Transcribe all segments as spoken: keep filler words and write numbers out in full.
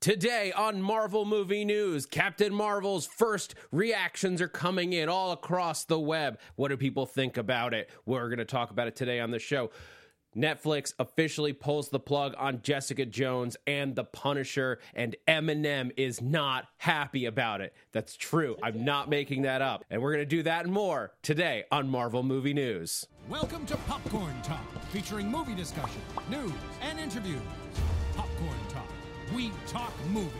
Today on Marvel Movie News, Captain Marvel's first reactions are coming in all across the web. What do people think about it? We're going to talk about it today on the show. Netflix officially pulls the plug on Jessica Jones and The Punisher, and Eminem is not happy about it. That's true. I'm not making that up. And we're going to do that and more today on Marvel Movie News. Welcome to Popcorn Talk, featuring movie discussion, news, and interviews. Popcorn Talk. We talk movies.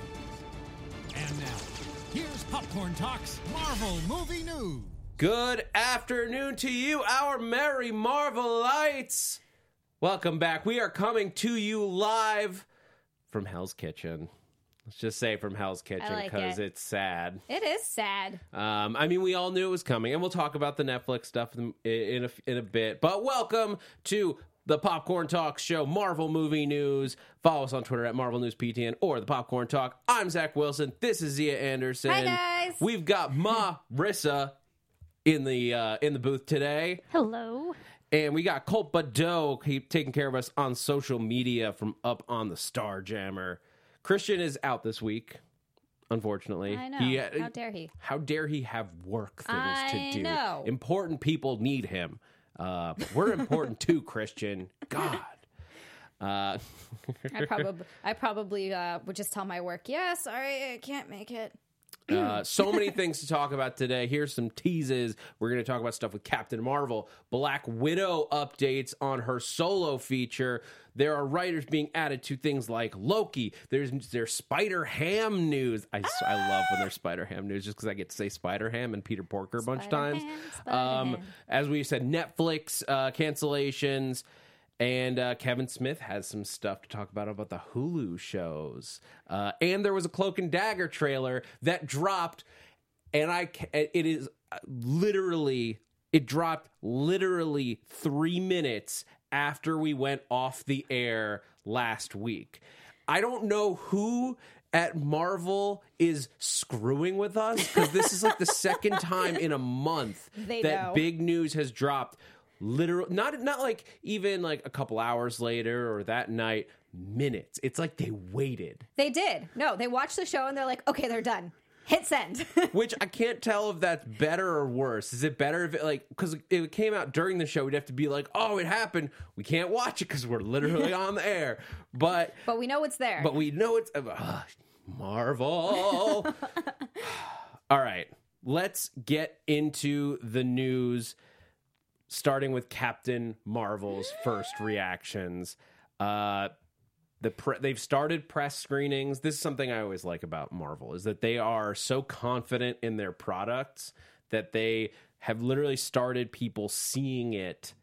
And now, here's Popcorn Talk's Marvel Movie News. Good afternoon to you, our merry Marvelites. Welcome back. We are coming to you live from Hell's Kitchen. Let's just say from Hell's Kitchen because like it. it's sad. It is sad. Um, I mean, we all knew it was coming, and we'll talk about the Netflix stuff in, in, a, in a bit. But welcome to the Popcorn Talk Show, Marvel Movie News. Follow us on Twitter at Marvel News P T N or the Popcorn Talk. I'm Zach Wilson. This is Zia Anderson. Hi, guys. We've got Marissa in the uh, in the booth today. Hello. And we got Colt Badeau keep taking care of us on social media from up on the Star Jammer. Christian is out this week, unfortunately. I know. He, how dare he? How dare he have work things I to do? know. Important people need him. Uh, but we're important too, Christian. God. Uh, I probably, I probably uh, would just tell my work, yeah, sorry, I can't make it. Uh, so many things to talk about today. Here's some teases. We're going to talk about stuff with Captain Marvel. Black Widow updates on her solo feature. There are writers being added to things like Loki. There's there's Spider-Ham news. I, I love when there's Spider-Ham news just because I get to say Spider-Ham and Peter Porker a bunch of times. Um, as we said, Netflix uh, cancellations. And uh, Kevin Smith has some stuff to talk about about the Hulu shows. Uh, and there was a Cloak and Dagger trailer that dropped. And I, it is literally, it dropped literally three minutes after we went off the air last week. I don't know who at Marvel is screwing with us, because this is like the second time in a month They that know. big news has dropped. Literal, not not like even like a couple hours later or that night, minutes. It's like they waited. They did. No, they watched the show and they're like, okay, they're done. Hit send. Which I can't tell if that's better or worse. Is it better if it like, because it came out during the show, we'd have to be like, oh, it happened. We can't watch it because we're literally on the air. But But we know it's there. but we know it's uh, Marvel. All right, let's get into the news. Starting with Captain Marvel's first reactions. Uh, the pre- they've started press screenings. This is something I always like about Marvel, is that they are so confident in their products that they have literally started people seeing it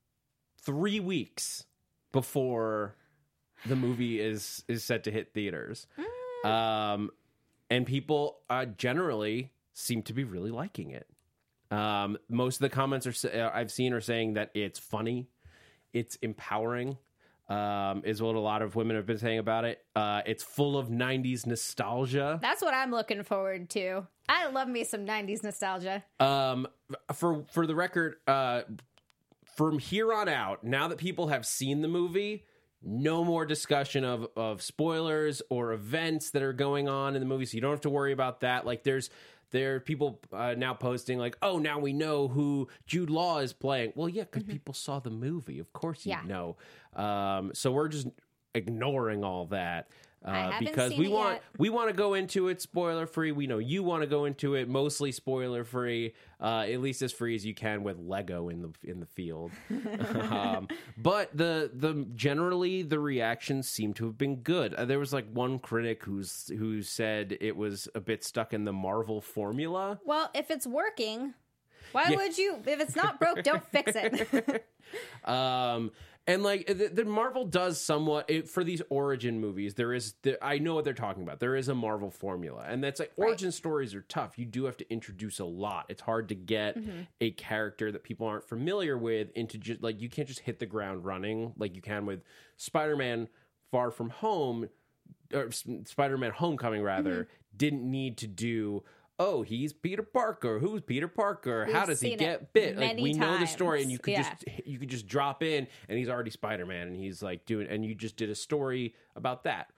three weeks before the movie is is set to hit theaters. Mm. Um, and people uh, generally seem to be really liking it. Um, most of the comments are, I've seen are saying that it's funny, it's empowering, um, is what a lot of women have been saying about it. Uh, it's full of nineties nostalgia. That's what I'm looking forward to. I love me some nineties nostalgia. Um, for for the record, uh, from here on out, now that people have seen the movie, no more discussion of, of spoilers or events that are going on in the movie, so you don't have to worry about that. Like, there's There are people uh, now posting like, oh, now we know who Jude Law is playing. Well, yeah, because mm-hmm. people saw the movie. Of course you yeah. know. Um, so we're just ignoring all that uh, because we want yet. we want to go into it spoiler free. We know you want to go into it mostly spoiler free, uh, at least as free as you can with Lego in the in the field. um, but the the generally the reactions seem to have been good. Uh, there was like one critic who's who said it was a bit stuck in the Marvel formula. Well, if it's working, why Yeah. would you? If it's not broke, don't fix it. um, and like the, the Marvel does somewhat it, for these origin movies. There is, the, I know what they're talking about. There is a Marvel formula, and that's like origin Right. stories are tough. You do have to introduce a lot. It's hard to get mm-hmm. a character that people aren't familiar with into just like you can't just hit the ground running like you can with Spider-Man Far From Home or Spider-Man Homecoming rather mm-hmm. didn't need to do. Oh, he's Peter Parker. Who's Peter Parker? We've How does he seen get it bit? Like many we know the times. story, and you could Yeah. just you could just drop in, and he's already Spider-Man, and he's like doing, and you just did a story about that.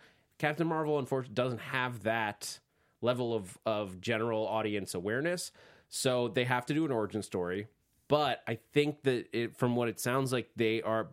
Captain Marvel, unfortunately, doesn't have that level of, of general audience awareness. So they have to do an origin story. But I think that it, from what it sounds like, they are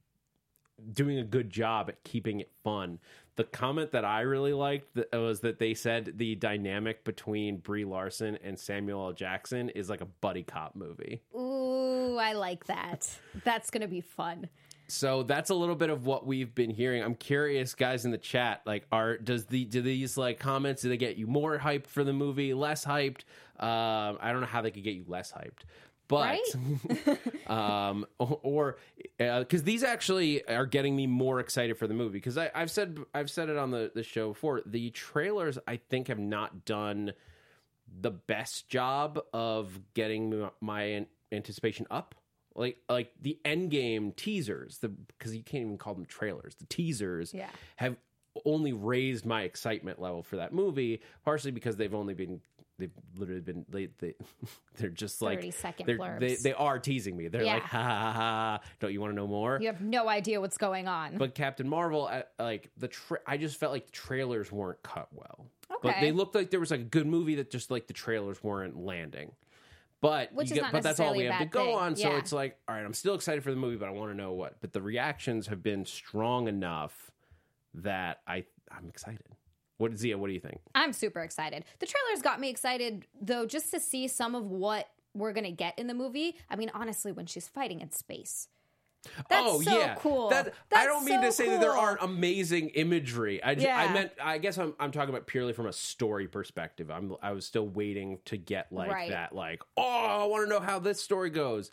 doing a good job at keeping it fun. The comment that I really liked that was that they said the dynamic between Brie Larson and Samuel L. Jackson is like a buddy cop movie. Ooh, I like that. That's going to be fun. So that's a little bit of what we've been hearing. I'm curious, guys in the chat, like, are does the do these like comments, do they get you more hyped for the movie, less hyped? Um, I don't know how they could get you less hyped. But, right? um, or because uh, these actually are getting me more excited for the movie. Because I've said I've said it on the, the show before. The trailers, I think, have not done the best job of getting my anticipation up. Like like the Endgame teasers, the because you can't even call them trailers. The teasers yeah. have only raised my excitement level for that movie, partially because they've only been. They've literally been they, they they're just like thirty second they're, blurbs. they they are teasing me. They're yeah. like ha, ha ha ha. Don't you want to know more? You have no idea what's going on. But Captain Marvel, I, like the tra- I just felt like the trailers weren't cut well. Okay. But they looked like there was like a good movie that just like the trailers weren't landing. But Which you is get, not but that's all we necessarily a have to bad go thing. on. So Yeah. it's like, all right, I'm still excited for the movie, but I want to know what. But the reactions have been strong enough that I I'm excited. What Zia? What do you think? I'm super excited. The trailers got me excited, though, just to see some of what we're going to get in the movie. I mean, honestly, when she's fighting in space. That's oh, so yeah. cool. That, That's I don't mean so to say cool. that there aren't amazing imagery. I, just, Yeah. I meant, I guess I'm, I'm talking about purely from a story perspective. I'm, I was still waiting to get like Right. that, like, oh, I want to know how this story goes.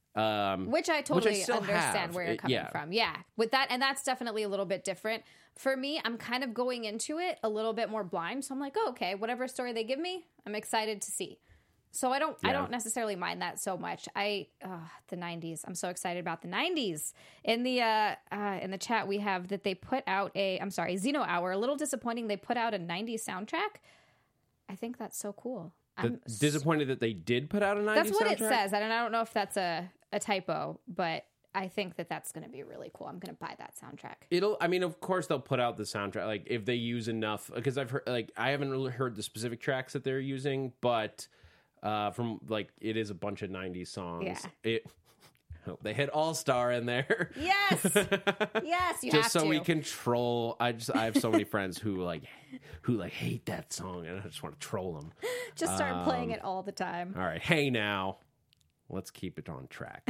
Um, Which I totally which I still understand have. where you're It- coming yeah. from. Yeah. With that, and that's definitely a little bit different. For me, I'm kind of going into it a little bit more blind. So I'm like, oh, okay, whatever story they give me, I'm excited to see. So I don't I Yeah. don't necessarily mind that so much. I uh, the nineties. I'm so excited about the nineties. In the uh, uh, in the chat we have that they put out a I'm sorry, Xeno Hour. A little disappointing they put out a nineties soundtrack. I think that's so cool. I'm The, disappointed that they did put out a nineties That's what it soundtrack? says. I don't I don't know if that's a, a typo, but I think that that's going to be really cool. I'm going to buy that soundtrack. It'll. I mean, of course, they'll put out the soundtrack. Like if they use enough, because I've heard. Like I haven't really heard the specific tracks that they're using, but uh, from like it is a bunch of nineties songs. Yeah. It. They hit All Star in there. Yes, yes, you just have so to. we can troll. I just I have so many friends who like who like hate that song, and I just want to troll them. just start Um, playing it all the time. All right, hey now, let's keep it on track.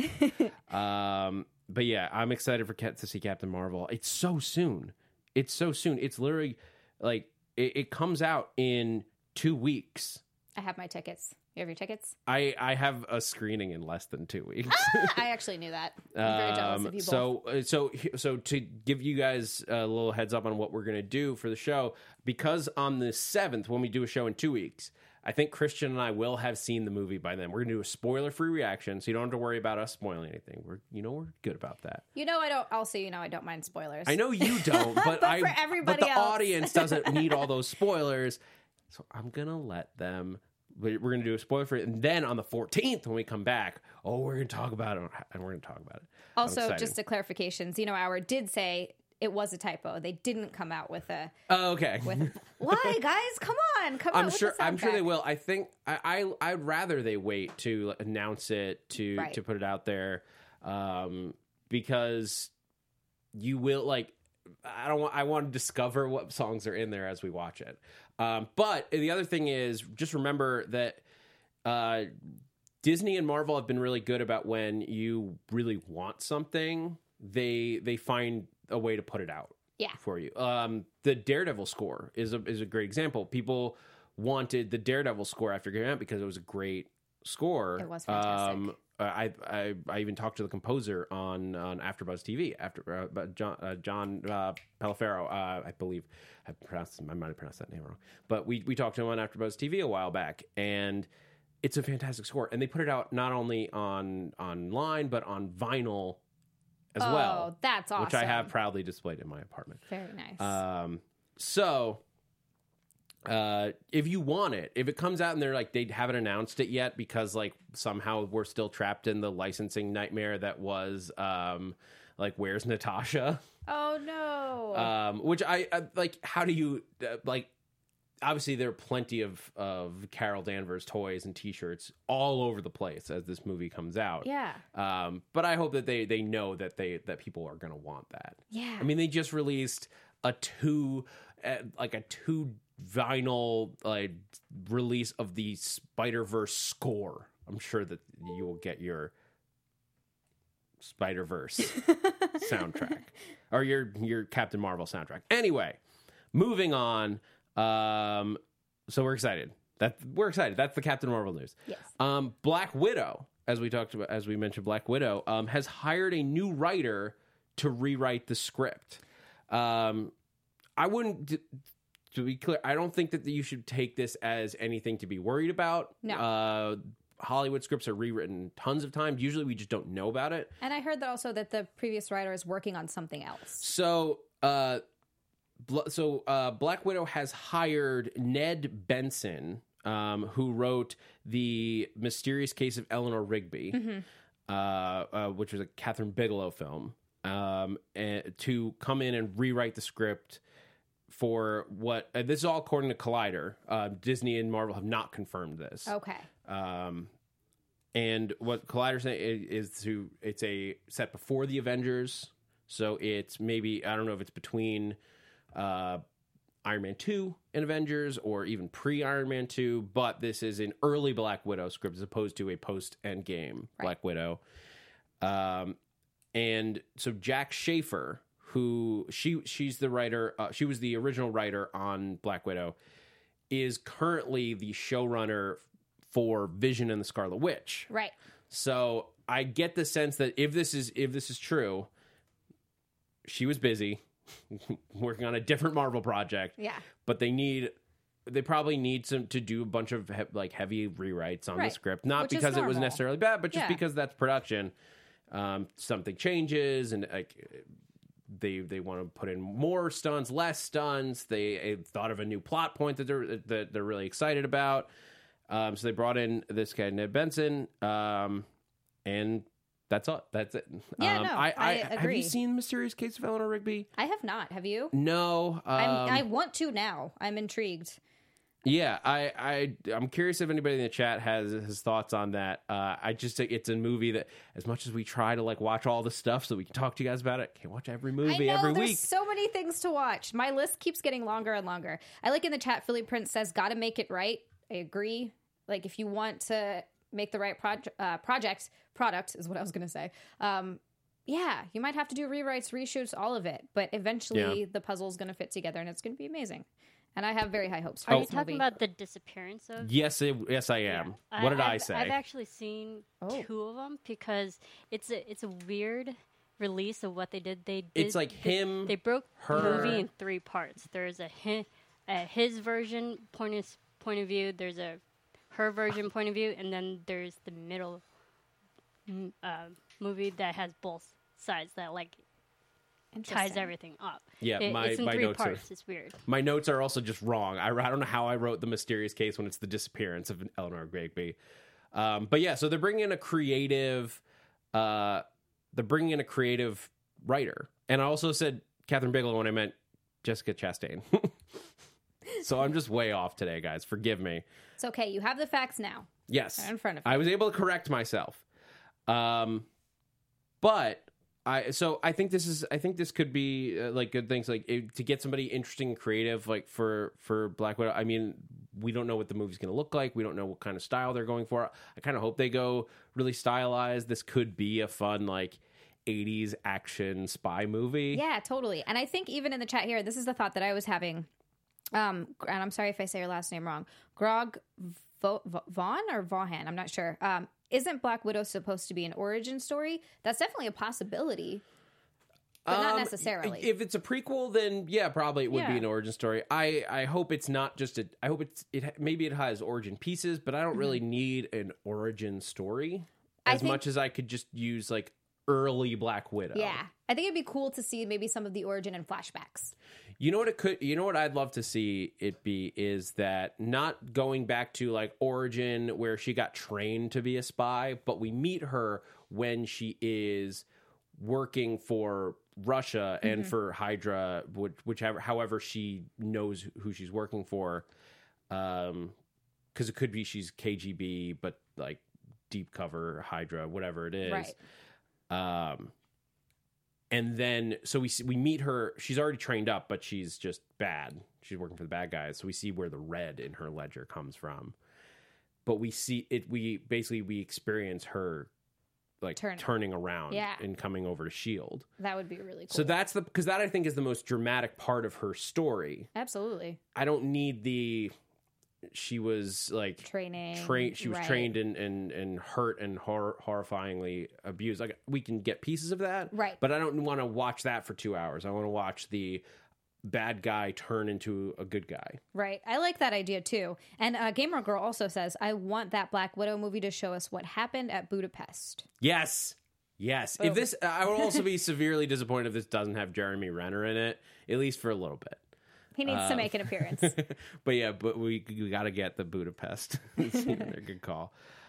um, but yeah, I'm excited for Cat to see Captain Marvel. It's so soon. It's so soon. It's literally like it, it comes out in two weeks. I have my tickets. You have your tickets? I, I have a screening in less than two weeks. Ah, I actually knew that. I'm very jealous Um, of you both. so, uh, so, so to give you guys a little heads up on what we're going to do for the show, because on the seventh, when we do a show in two weeks, I think Christian and I will have seen the movie by then. We're going to do a spoiler-free reaction, so you don't have to worry about us spoiling anything. We're, you know, we're good about that. You know, I don't. Also, you know, I don't mind spoilers. I know you don't, but, But I. for everybody but the else. audience doesn't need all those spoilers, so I'm going to let them. We're going to do a spoiler for it, and then on the fourteenth, when we come back, oh, we're going to talk about it, and we're going to talk about it. I'm Also, excited. just a clarification: Xeno Hour did say it was a typo. They didn't come out with a. Oh, okay. With why, guys? Come on, come I'm out sure. With the I'm sure they soundtrack. will. I think. I. I I'd rather they wait to announce it to Right. to put it out there, um, because you will like. I don't want. I want to discover what songs are in there as we watch it. Um, but the other thing is, just remember that uh, Disney and Marvel have been really good about when you really want something, they they find a way to put it out. Yeah. For you. Um, the Daredevil score is a is a great example. People wanted the Daredevil score after it came out because it was a great score. It was fantastic. Um, I, I I even talked to the composer on on AfterBuzz T V after uh, but John uh, John uh, Pelifero, uh, I believe I pronounced I might have pronounced that name wrong, but we we talked to him on AfterBuzz T V a while back, and it's a fantastic score, and they put it out not only on online but on vinyl as Oh, well, that's awesome. which I have proudly displayed in my apartment. Very nice. Um, so, uh, if you want it, if it comes out and they're like, they haven't announced it yet because like somehow we're still trapped in the licensing nightmare that was, um, like, where's Natasha? Oh no. Um, which I, I like. How do you uh, like? Obviously, there are plenty of of Carol Danvers toys and T-shirts all over the place as this movie comes out. Yeah. Um, but I hope that they they know that they that people are going to want that. Yeah. I mean, they just released a two uh, like a two vinyl like release of the Spider-Verse score. I'm sure that you will get your Spider-Verse soundtrack or your your Captain Marvel soundtrack. Anyway, moving on. Um, so we're excited. That we're excited. That's the Captain Marvel news. Yes. Um, Black Widow, as we talked about, as we mentioned, Black Widow um, has hired a new writer to rewrite the script. Um, I wouldn't. To be clear, I don't think that you should take this as anything to be worried about. No. Uh, Hollywood scripts are rewritten tons of times. Usually we just don't know about it. And I heard that also that the previous writer is working on something else. So, uh, bl- so uh, Black Widow has hired Ned Benson, um, who wrote The Mysterious Case of Eleanor Rigby, Mm-hmm. uh, uh, which was a Catherine Bigelow film, um, and to come in and rewrite the script for what uh, this is all according to Collider. Uh, Disney and Marvel have not confirmed this. Okay. Um, and what Collider saying is, is to it's a set before the Avengers, so it's maybe I don't know if it's between uh, Iron Man two and Avengers or even pre Iron Man two, but this is an early Black Widow script as opposed to a post Endgame Right. Black Widow. Um, and so Jack Schaefer, who she she's the writer, uh, she was the original writer on Black Widow, is currently the showrunner for Vision and the Scarlet Witch. Right. So I get the sense that if this is if this is true, she was busy working on a different Marvel project. Yeah. But they need they probably need some to do a bunch of he, like heavy rewrites on Right. the script, not Which is because it was normal. necessarily bad, but just Yeah. because that's production. Um, something changes and like they they want to put in more stunts, less stunts. They uh, thought of a new plot point that they're that they're really excited about. Um, so they brought in this guy Ned Benson, um, and that's all. That's it. Yeah, um, no, I, I Have agree. you seen Mysterious Case of Eleanor Rigby? I have not. Have you? No. Um, I'm, I want to now. I'm intrigued. Yeah, I, I, I'm curious if anybody in the chat has his thoughts on that. Uh, I just think it's a movie that, as much as we try to like watch all the stuff so we can talk to you guys about it, can't watch every movie I know, every there's week. so many things to watch. My list keeps getting longer and longer. I like in the chat, Philly Prince says, gotta make it right. I agree. Like, if you want to make the right proje- uh, project, product is what I was going to say. Um, yeah, you might have to do rewrites, reshoots, all of it. But eventually Yeah. the puzzle's going to fit together and it's going to be amazing. And I have very high hopes for Are you this talking movie. about the disappearance of? Yes, it, yes, I am. Yeah. What did I, I've- say? I've actually seen Oh. two of them because it's a it's a weird release of what they did. They did, It's like they, him, They broke her. the movie in three parts. There's a his, a his version point of point of view. There's a her version point of view, and then there's the middle m- uh, movie that has both sides that like ties Interesting. everything up. Yeah, It- my- it's in my three notes are- parts. It's weird. My notes are also just wrong. I, I don't know how I wrote the mysterious case when it's the disappearance of Eleanor Rigby. Um, but yeah, so they're bringing in a creative, uh, they're bringing in a creative writer. And I also said Catherine Bigelow when I meant Jessica Chastain. So I'm just way off today, guys. Forgive me. It's okay. You have the facts now. Yes. Right in front of you. I was able to correct myself. Um, but I, so I think this is, I think this could be uh, like good things, like it, to get somebody interesting and creative, like for, for Black Widow. I mean, we don't know what the movie's going to look like. We don't know what kind of style they're going for. I kind of hope they go really stylized. This could be a fun, like, eighties action spy movie. Yeah, totally. And I think even in the chat here, this is the thought that I was having. Um, and I'm sorry if I say your last name wrong. Grog Vo- Vo- Vaughn or Vaughan, I'm not sure. Um, isn't Black Widow supposed to be an origin story? That's definitely a possibility, but not Um, necessarily. If it's a prequel, then yeah, probably it would be Yeah. an origin story. I, I hope it's not just a. I hope it's it. Maybe it has origin pieces, but I don't really need an origin story Mm-hmm. I as think- much as I could just use like early Black Widow. yeah, I think it'd be cool to see maybe some of the origin and flashbacks. You know what it could. You know what I'd love to see it be is that not going back to like origin where she got trained to be a spy, but we meet her when she is working for Russia and mm-hmm. for Hydra, which, whichever, however she knows who she's working for. Um, because it could be she's K G B, but like deep cover Hydra, whatever it is. Right. Um, and then so we we meet her. She's already trained up, but she's just bad. She's working for the bad guys. So we see where the red in her ledger comes from. But we see it. We basically we experience her like Turn. turning around Yeah. and coming over to S H I E L D. That would be really cool. So that's the because that I think is the most dramatic part of her story. Absolutely. I don't need the. She was like Training. Train. She was right. trained and and and hurt and hor- horrifyingly abused. Like we can get pieces of that, Right. But I don't want to watch that for two hours. I want to watch the bad guy turn into a good guy. Right. I like that idea too. And uh, Gamer Girl also says, I want that Black Widow movie to show us what happened at Budapest. Yes. Yes. Boom. If this, I will also be severely disappointed if this doesn't have Jeremy Renner in it, at least for a little bit. He needs Um, to make an appearance. But yeah, but we we got to get the Budapest. It's a good call.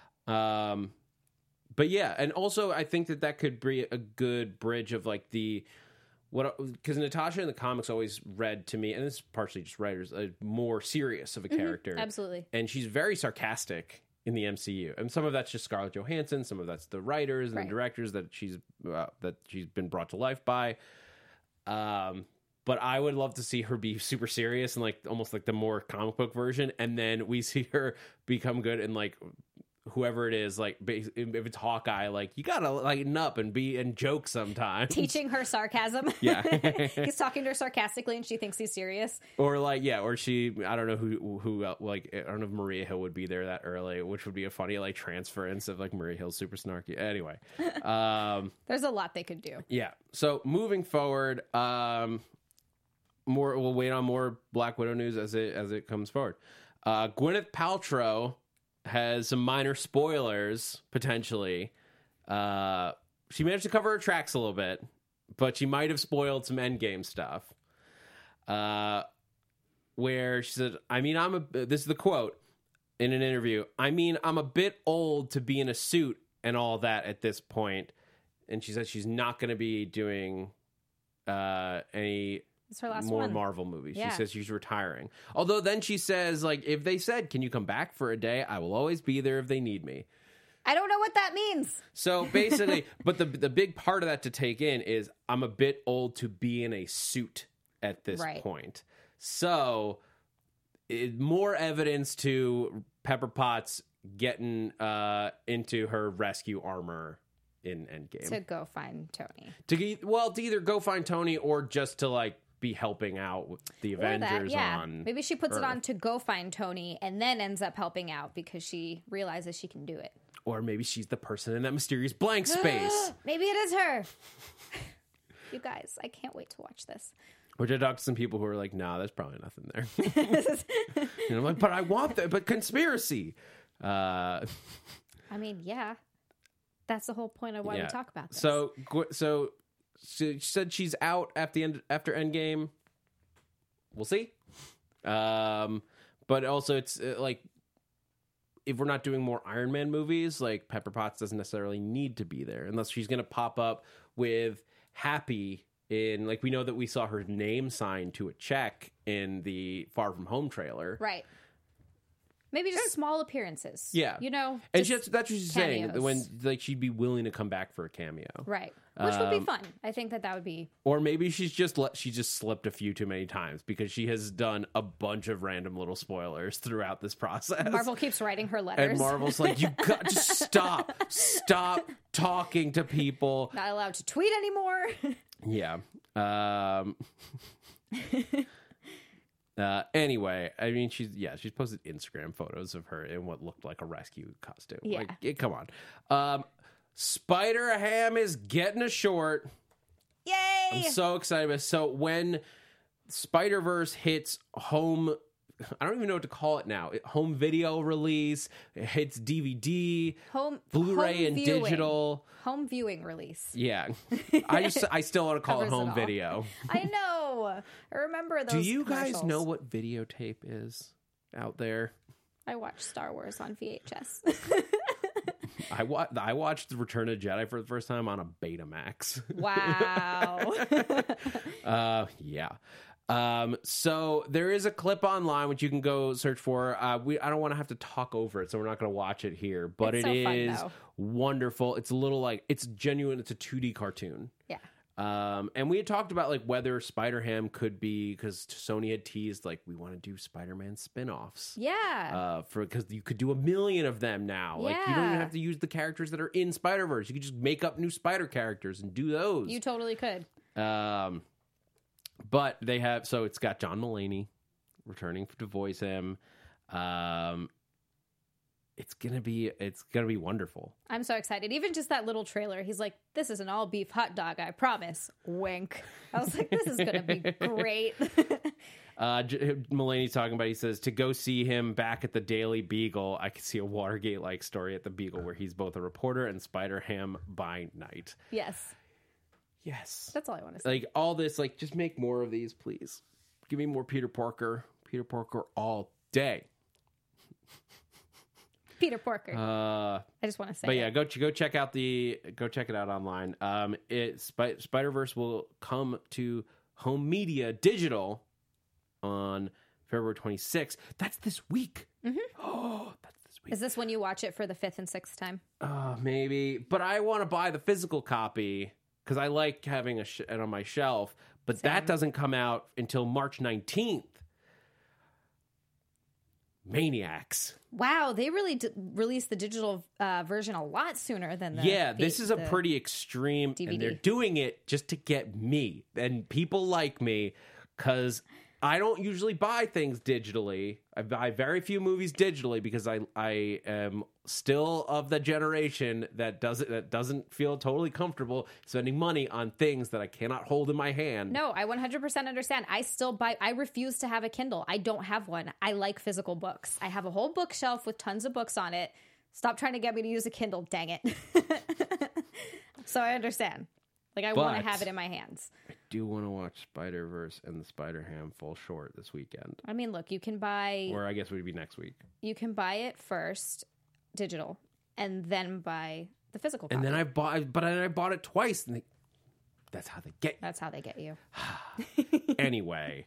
Um, but yeah, and also I think that that could be a good bridge of like the what because Natasha in the comics always read to me, and this is partially just writers, a more serious of a character. Absolutely. And she's very sarcastic in the M C U, and some of that's just Scarlett Johansson, some of that's the writers and Right. the directors that she's uh, that she's been brought to life by. Um. But I would love to see her be super serious and like almost like the more comic book version, and then we see her become good and like whoever it is, like if it's Hawkeye, like you gotta lighten up and be and joke sometimes. Teaching her sarcasm. Yeah. He's talking to her sarcastically and she thinks he's serious. Or like yeah, or she I don't know who who uh, like I don't know if Maria Hill would be there that early, which would be a funny like transference of like Maria Hill's super snarky. Anyway, um, There's a lot they could do. yeah. So moving forward, um. More, we'll wait on more Black Widow news as it as it comes forward. Uh, Gwyneth Paltrow has some minor spoilers potentially. Uh, she managed to cover her tracks a little bit, but she might have spoiled some Endgame stuff. Uh, where she said, "I mean, I'm a." This is the quote in an interview. I mean, I'm a bit old to be in a suit and all that at this point. And she said she's not going to be doing uh, any. It's her last more one. Marvel movies. Yeah. She says she's retiring. Although then she says, like, if they said, can you come back for a day? I will always be there if they need me. I don't know what that means. So basically, but the the big part of that to take in is I'm a bit old to be in a suit at this Right. point. So it, more evidence to Pepper Potts getting uh, into her rescue armor in Endgame. To go find Tony. To ge- well, to either go find Tony or just to like be helping out with the Or that, Avengers yeah. on. Maybe she puts Earth. it on to go find Tony and then ends up helping out because she realizes she can do it. Or maybe she's the person in that mysterious blank space. Maybe it is her. You guys, I can't wait to watch this. Which I talked to some people who are like, "Nah, there's probably nothing there." And I'm like, "But I want that." But conspiracy. Uh, I mean, yeah. That's the whole point of why yeah. we talk about this. So, Gw- so she said she's out at the end after Endgame. We'll see. Um, but also, it's uh, like if we're not doing more Iron Man movies, like Pepper Potts doesn't necessarily need to be there unless she's going to pop up with Happy in. Like we know that we saw her name signed to a check in the Far From Home trailer, Right. Maybe just small appearances. Yeah. You know? And just she, that's what she's saying cameos. when like she'd be willing to come back for a cameo. Right. Which would be Um, fun. I think that that would be... Or maybe she's just let, she just slipped a few too many times because she has done a bunch of random little spoilers throughout this process. Marvel keeps writing her letters. and Marvel's like, you got to stop, stop talking to people. Not allowed to tweet anymore. Yeah. Um, uh, anyway, I mean, she's yeah, she's posted Instagram photos of her in what looked like a rescue costume. Yeah. Like, it, come on. Um, Spider Ham is getting a short. Yay! I'm so excited about it. So when Spider-Verse hits home, I don't even know what to call it now. It- home video release, it hits D V D, Home Blu-ray home and viewing. digital. Home viewing release. Yeah. I just I still want to call it Covers it home all. video. I know. I remember those. Do you guys commercials. know what videotape is out there? I watched Star Wars on V H S. I wa- I watched the Return of the Jedi for the first time on a Betamax. Wow. uh, yeah. Um, so there is a clip online which you can go search for. Uh, we I don't want to have to talk over it, so we're not going to watch it here. But It's it so fun, is though. wonderful. It's a little like it's genuine. It's a two D cartoon. Yeah. Um, and we had talked about like whether Spider-Ham could be, because Sony had teased like we want to do Spider-Man spin-offs. Yeah. Uh, for because you could do a million of them now. Like you don't even Yeah. have to use the characters that are in Spider-Verse. You could just make up new Spider characters and do those. You totally could. Um, but they have, so it's got John Mulaney returning to voice him. Um, it's gonna be, it's gonna be wonderful. I'm so excited. Even just that little trailer, he's like, "This is an all beef hot dog, I promise." Wink. I was like, "This is gonna be great." Uh, J- Mulaney's talking about, he says, to go see him back at the Daily Beagle, I could see a Watergate-like story at the Beagle where he's both a reporter and Spider-Ham by night. Yes, Yes. that's all I want to say. Like, all this, like, just make more of these, please. Give me more Peter Parker. Peter Parker all day. Peter Porker. Uh, I just want to say. but yeah, it. go ch- go check out the go check it out online. Um, it Sp- Spider-Verse will come to home media digital on February twenty-sixth. That's this week. Mm-hmm. Oh, that's this week. Is this when you watch it for the fifth and sixth time? Uh, maybe, but I want to buy the physical copy because I like having a sh- it on my shelf. But Same. that doesn't come out until March nineteenth. Maniacs. Wow, they really d- released the digital uh, version a lot sooner than the. Yeah, the- this is a the- pretty extreme, D V D. and they're doing it just to get me and people like me, because I don't usually buy things digitally. I buy very few movies digitally because I I am still of the generation that doesn't that doesn't feel totally comfortable spending money on things that I cannot hold in my hand. No, I one hundred percent understand. I still buy. I refuse to have a Kindle. I don't have one. I like physical books. I have a whole bookshelf with tons of books on it. Stop trying to get me to use a Kindle. Dang it. So I understand. Like I want But- to have it in my hands. I do want to watch Spider-Verse and the Spider-Ham fall short this weekend. I mean, look, you can buy Or I guess it would be next week. you can buy it first, digital, and then buy the physical copy. And then I bought, but then I bought it twice, and they, that's how they get That's how they get you. anyway.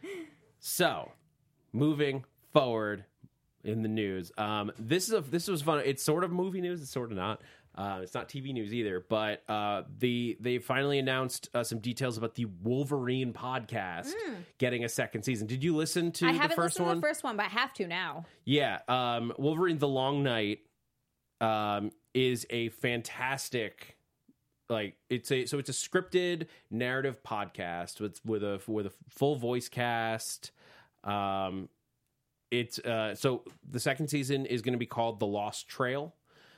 So, moving forward in the news, um, this is a this was fun. It's sort of movie news. It's sort of not. Uh, it's not T V news either. But uh, the they finally announced uh, some details about the Wolverine podcast getting a second season. Did you listen to I the haven't first listened one? to the first one, but I have to now. Yeah, um, Wolverine: The Long Night um, is a fantastic, like it's a so it's a scripted narrative podcast with with a with a full voice cast. Um, it's uh, so the second season is going to be called The Lost Trail,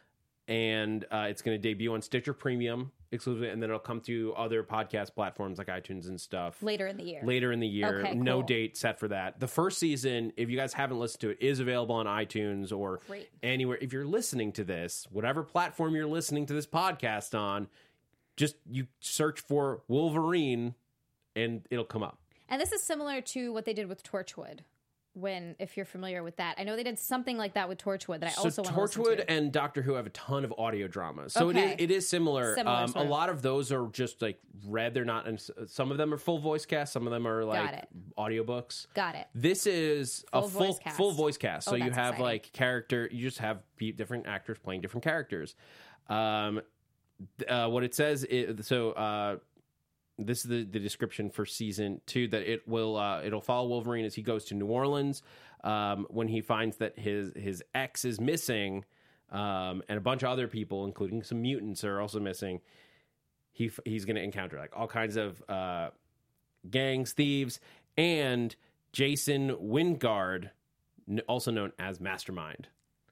and uh, it's going to debut on Stitcher Premium exclusively, and then it'll come to other podcast platforms like iTunes and stuff Later in the year. later in the year. Okay, No cool. date set for that. The first season, if you guys haven't listened to it, is available on iTunes or Great. anywhere. If you're listening to this, whatever platform you're listening to this podcast on, just you search for Wolverine and it'll come up. And this is similar to what they did with Torchwood. When, if you're familiar with that, I know they did something like that with Torchwood that I So also want to listen Torchwood to. and Doctor Who have a ton of audio dramas, so it Okay. is it is similar. Similar, um, a sort of. lot of those are just like read; they're not. And some of them are full voice cast. Some of them are like it. audiobooks. Got it. This is a Full full voice cast. full voice cast. So Oh, you that's have exciting. like character. You just have pe- different actors playing different characters. Um, th- uh, what it says is so. Uh, this is the, the description for season two, that it will uh, it'll follow Wolverine as he goes to New Orleans um, when he finds that his his ex is missing, um, and a bunch of other people, including some mutants, are also missing. He f- he's going to encounter like all kinds of uh, gangs, thieves, and Jason Wingard, n- also known as Mastermind.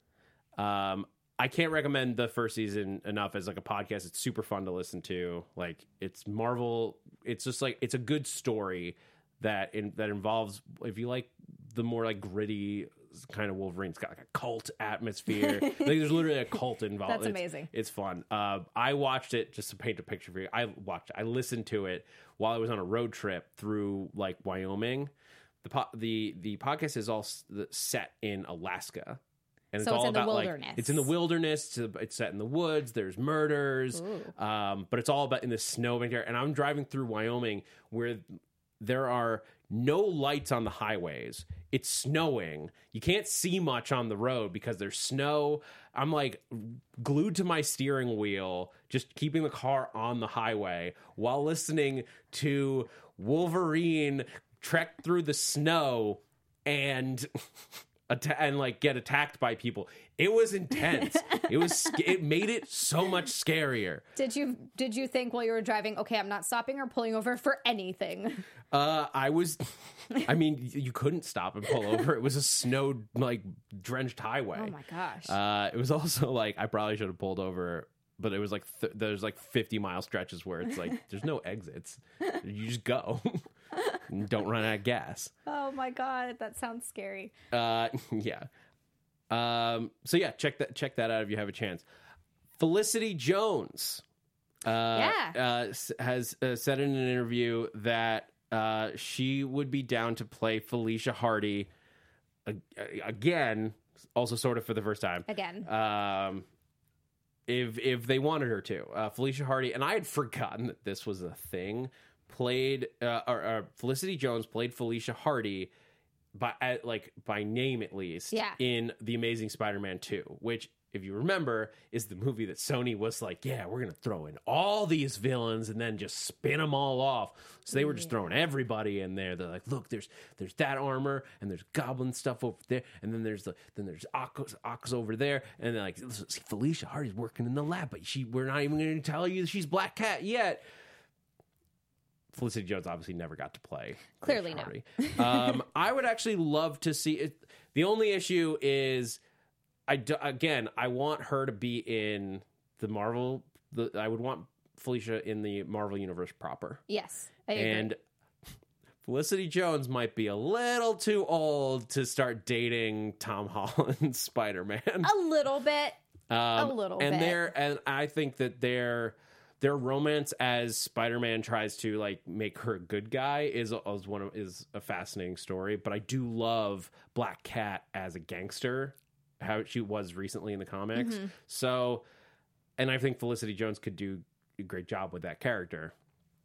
Um, I can't recommend the first season enough as like a podcast. It's super fun to listen to. Like it's Marvel. It's just like it's a good story that in, that involves, if you like the more like gritty kind of Wolverine, it's got like a cult atmosphere. Like there's literally a cult involved. That's It's- amazing. It's fun. Uh, I watched it just to paint a picture for you. I watched. I listened to it while I was on a road trip through like Wyoming. The po- the the podcast is all s- set in Alaska. and it's So it's all in the about like wilderness. it's in the wilderness. It's, it's set in the woods. There's murders, Ooh. um, but it's all about in the snow area. And I'm driving through Wyoming where there are no lights on the highways. It's snowing. You can't see much on the road because there's snow. I'm like glued to my steering wheel, just keeping the car on the highway while listening to Wolverine trek through the snow and atta- and like get attacked by people. It was intense. It was it made it so much scarier. Did you did you think while you were driving, okay, I'm not stopping or pulling over for anything? Uh, I was, I mean, you couldn't stop and pull over. It was a snow like drenched highway. Oh my gosh. Uh, it was also like I probably should have pulled over, but it was like th- there's like fifty mile stretches where it's like there's no exits. You just go. And don't run out of gas. Oh my god, that sounds scary. Uh, yeah. Um, so yeah, check that check that out if you have a chance. Felicity Jones, uh, Yeah. uh, s- has uh, said in an interview that uh, she would be down to play Felicia Hardy ag- again, also sort of for the first time. Again. Um, if if they wanted her to, uh, Felicia Hardy, and I had forgotten that this was a thing. Played uh, or, or Felicity Jones played Felicia Hardy by at, like by name at least Yeah. in The Amazing Spider-Man two, which if you remember is the movie that Sony was like, yeah, we're gonna throw in all these villains and then just spin them all off. So they were just throwing everybody in there. They're like, look, there's there's that armor and there's goblin stuff over there, and then there's the then there's Ock's, Ock's over there, and they're like, see, Felicia Hardy's working in the lab, but she we're not even gonna tell you she's Black Cat yet. Felicity Jones obviously never got to play. Clearly no. um, I would actually love to see it. The only issue is, I do, again, I want her to be in the Marvel. The, I would want Felicia in the Marvel universe proper. Yes, I agree. And Felicity Jones might be a little too old to start dating Tom Holland's Spider-Man. a little bit. Um, A little and bit. they're and I think that their their romance as Spider-Man tries to like make her a good guy is is one of, is a fascinating story. But I do love Black Cat as a gangster, how she was recently in the comics. Mm-hmm. So, and I think Felicity Jones could do a great job with that character.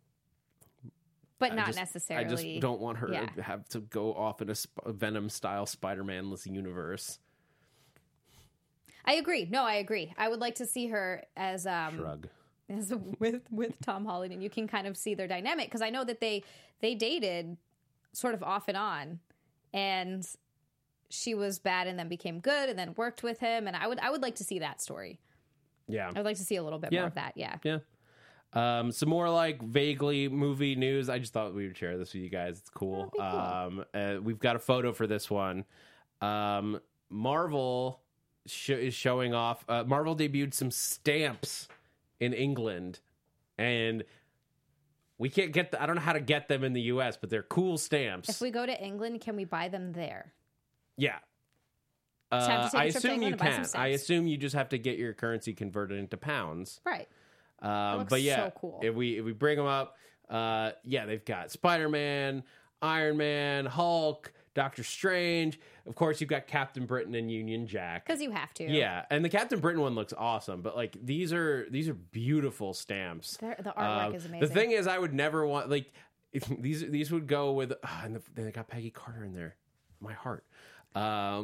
But I not just- necessarily. I just don't want her yeah. to have to go off in a, sp- a Venom-style Spider-Man-less universe. I agree. No, I agree. I would like to see her as um Shrug. as with with Tom Holland, and you can kind of see their dynamic because I know that they they dated sort of off and on, and she was bad and then became good and then worked with him, and I would I would like to see that story. Yeah. I would like to see a little bit Yeah. more of that. Yeah. Yeah. Um, some more like vaguely movie news. I just thought we would share this with you guys. It's cool. That'd be cool. Um, uh, we've got a photo for this one. Um, Marvel sh- is showing off. Uh, Marvel debuted some stamps in England, and we can't get. The, I don't know how to get them in the U S, but they're cool stamps. If we go to England, can we buy them there? yeah. Just have Uh, to take a I trip to assume England you and buy some can. I stamps. assume you just have to get your currency converted into pounds. Right. Um, looks but yeah, so cool. if we if we bring them up, uh, yeah, they've got Spider-Man, Iron Man, Hulk, Doctor Strange. Of course, you've got Captain Britain and Union Jack. Because you have to. Yeah, and the Captain Britain one looks awesome. But like these are these are beautiful stamps. They're- the artwork Um, is amazing. The thing is, I would never want like if these these would go with. Uh, and the, then they got Peggy Carter in there. My heart. Um,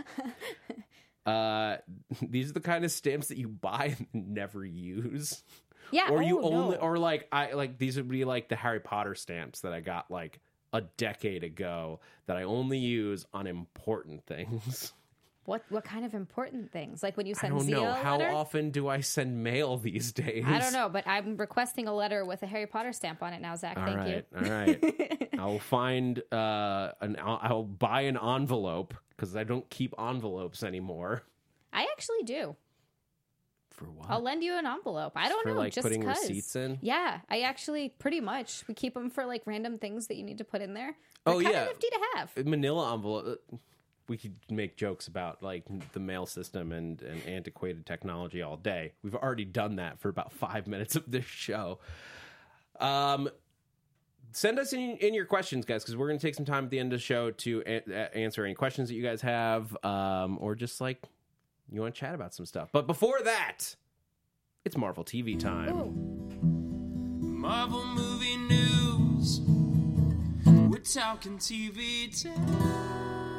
uh, these are the kind of stamps that you buy and never use. Yeah. Or you oh, only, no. or like I like these would be like the Harry Potter stamps that I got like a decade ago that I only use on important things. What what kind of important things? Like when you I send don't Zia know a how letter? often do I send mail these days. I don't know, but I'm requesting a letter with a Harry Potter stamp on it now, Zach. All Thank right, you. all right. I'll find uh an I'll buy an envelope because I don't keep envelopes anymore. I actually do. For what? I'll lend you an envelope. I don't For, know, like, just putting 'cause. receipts in? Yeah, I actually pretty much we keep them for like random things that you need to put in there. Oh, They're kinda yeah. nifty to have. Manila envelope. We could make jokes about like the mail system and, and antiquated technology all day. We've already done that for about five minutes of this show. Um, send us in, in your questions, guys, because we're going to take some time at the end of the show to a- a- answer any questions that you guys have, um, or just like you want to chat about some stuff. But before that, it's Marvel T V time. Ooh. Marvel movie news. We're talking T V time.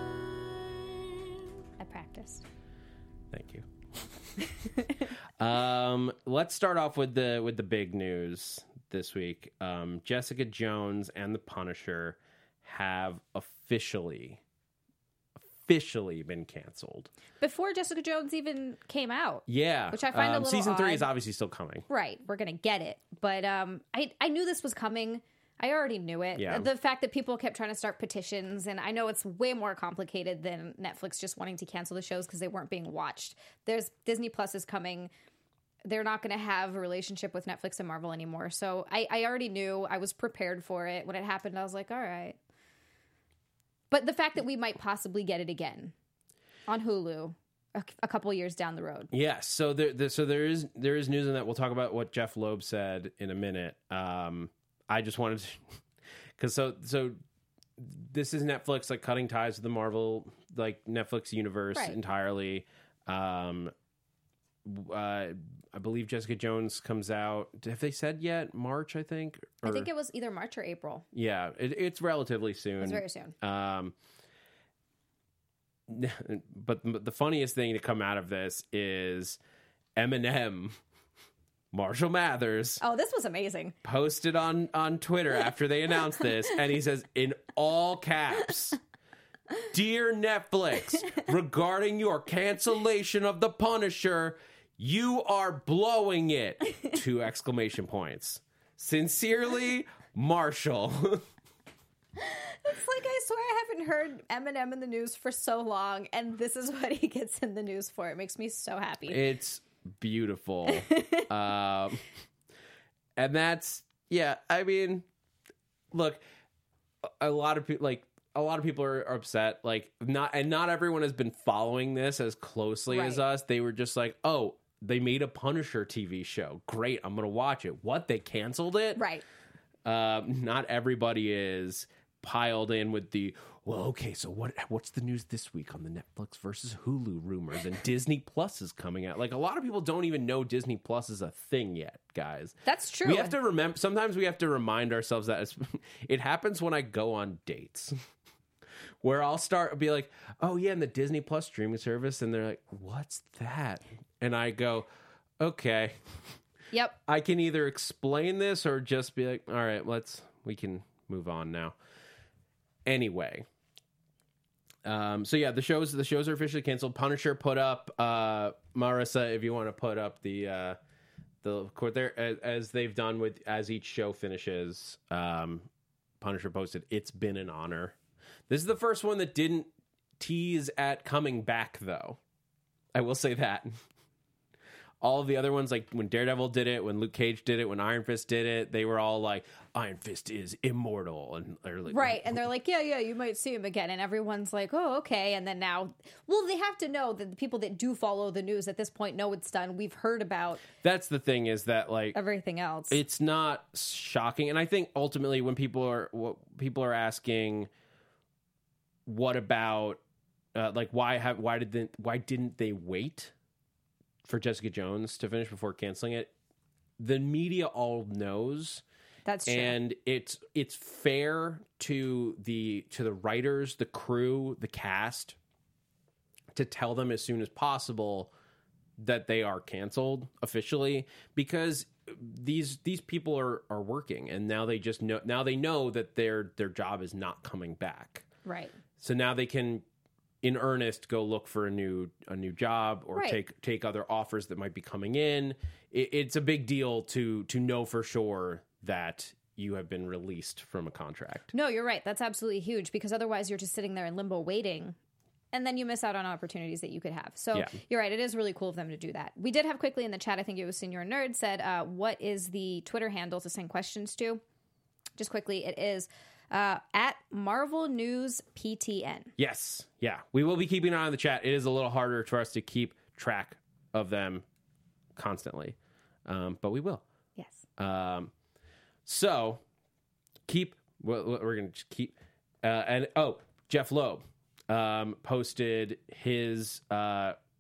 I practiced. Thank you. um, let's start off with the with the big news this week. Um, Jessica Jones and the Punisher have officially officially been canceled. Before Jessica Jones even came out. Yeah. Which I find a um, little season three odd. is obviously still coming. Right. We're going to get it. But um, I, I knew this was coming. I already knew it. Yeah. The fact that people kept trying to start petitions, and I know it's way more complicated than Netflix just wanting to cancel the shows because they weren't being watched. There's Disney Plus is coming. They're not going to have a relationship with Netflix and Marvel anymore. So I, I already knew. I was prepared for it. When it happened, I was like, all right. But the fact that we might possibly get it again on Hulu a, a couple years down the road. Yes. So there, there, so there is there is news in that. We'll talk about what Jeff Loeb said in a minute. Um, I just wanted to, because so so this is Netflix like cutting ties with the Marvel like Netflix universe Right. entirely. Um, uh, I believe Jessica Jones comes out. Have they said yet? March, I think. I Or- think it was either March or April. Yeah, it, it's relatively soon. It's very soon. Um, but the funniest thing to come out of this is Eminem, Marshall Mathers, Oh, this was amazing. posted on, on Twitter after they announced this, and he says, in all caps, "Dear Netflix, regarding your cancellation of The Punisher, you are blowing it!" Two exclamation points. Sincerely, Marshall. It's like I swear I haven't heard Eminem in the news for so long, and this is what he gets in the news for. It makes me so happy. It's beautiful. um, and that's, yeah, I mean, look, a lot of people, like, a lot of people are upset, like, not, and not everyone has been following this as closely as Right. us. They were just like, oh, they made a Punisher T V show. Great, I'm going to watch it. What, they canceled it? Right. Um, not everybody is piled in with the, well, okay, so what? What's the news this week on the Netflix versus Hulu rumors, and Disney Plus is coming out? Like, a lot of people don't even know Disney Plus is a thing yet, guys. That's true. We have to remember. Sometimes we have to remind ourselves that it's, it happens when I go on dates, where I'll start be like, oh yeah, and the Disney Plus streaming service, and they're like, what's that? And I go, okay. Yep. I can either explain this or just be like, all right, let's, we can move on now. Anyway. Um, so yeah, the shows, the shows are officially canceled. Punisher put up, uh, Marissa, if you want to put up the, uh, the court there, as, as they've done with, as each show finishes, um, Punisher posted, "It's been an honor." This is the first one that didn't tease at coming back, though. I will say that. All of the other ones, like when Daredevil did it, when Luke Cage did it, when Iron Fist did it, they were all like, Iron Fist is immortal. And or like, Right. And they're like, yeah, yeah, you might see him again. And everyone's like, oh, okay. And then now, well, they have to know that the people that do follow the news at this point know it's done. We've heard about That's the thing, is that like everything else. it's not shocking. And I think ultimately when people are what people are asking, what about uh, like why have why did they, why didn't they wait for Jessica Jones to finish before canceling it? The media all knows. That's true. And it's it's fair to the to the writers, the crew, the cast to tell them as soon as possible that they are canceled officially, because these these people are are working, and now they just know now they know that their their job is not coming back. Right. So now they can in earnest go look for a new a new job, or Right. take take other offers that might be coming in. It, it's a big deal to to know for sure that you have been released from a contract. No, you're right. That's absolutely huge, because otherwise you're just sitting there in limbo waiting, and then you miss out on opportunities that you could have. So Yeah. you're right. It is really cool of them to do that. We did have quickly in the chat, I think it was Senior Nerd said, uh, what is the Twitter handle to send questions to? Just quickly, it is uh, at Marvel News P T N. Yes, yeah, we will be keeping an eye on the chat. It is a little harder for us to keep track of them constantly, um, but we will. Yes. Um, so keep. Well, we're gonna just keep. Uh, and oh, Jeff Loeb um, posted his uh,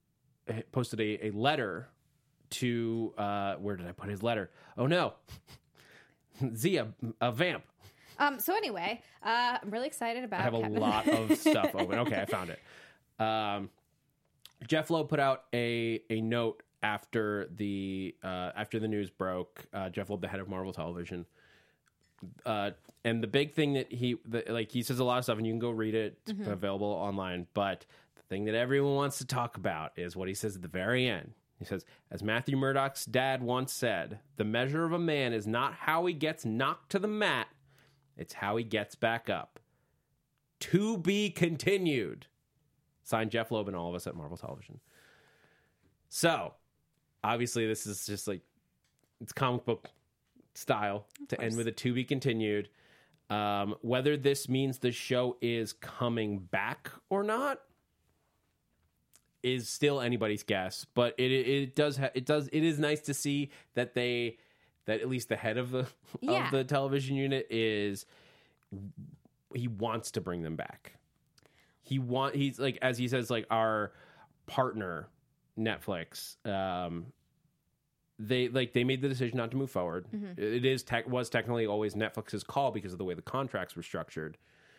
posted a, a letter to uh, where did I put his letter? Oh no, Zia, a vamp. Um. So anyway, uh, I'm really excited about. I have a Captain- lot of stuff open. Okay, I found it. Um, Jeff Loeb put out a a note after the uh, after the news broke. Uh, Jeff Loeb, the head of Marvel Television, uh, and the big thing that he the, like he says a lot of stuff, and you can go read it. It's Mm-hmm. available online. But the thing that everyone wants to talk about is what he says at the very end. He says, as Matthew Murdock's dad once said, the measure of a man is not how he gets knocked to the mat, it's how he gets back up. To be continued. Signed, Jeff Loeb and all of us at Marvel Television. So, obviously, this is just like, it's comic book style to end with a to be continued. Um, whether this means the show is coming back or not is still anybody's guess, but it it does ha- it does it is nice to see that they that at least the head of the Yeah. of the television unit is he wants to bring them back. He want he's like, as he says, like, our partner Netflix, um they like they made the decision not to move forward. Mm-hmm. It is tech was technically always Netflix's call because of the way the contracts were structured,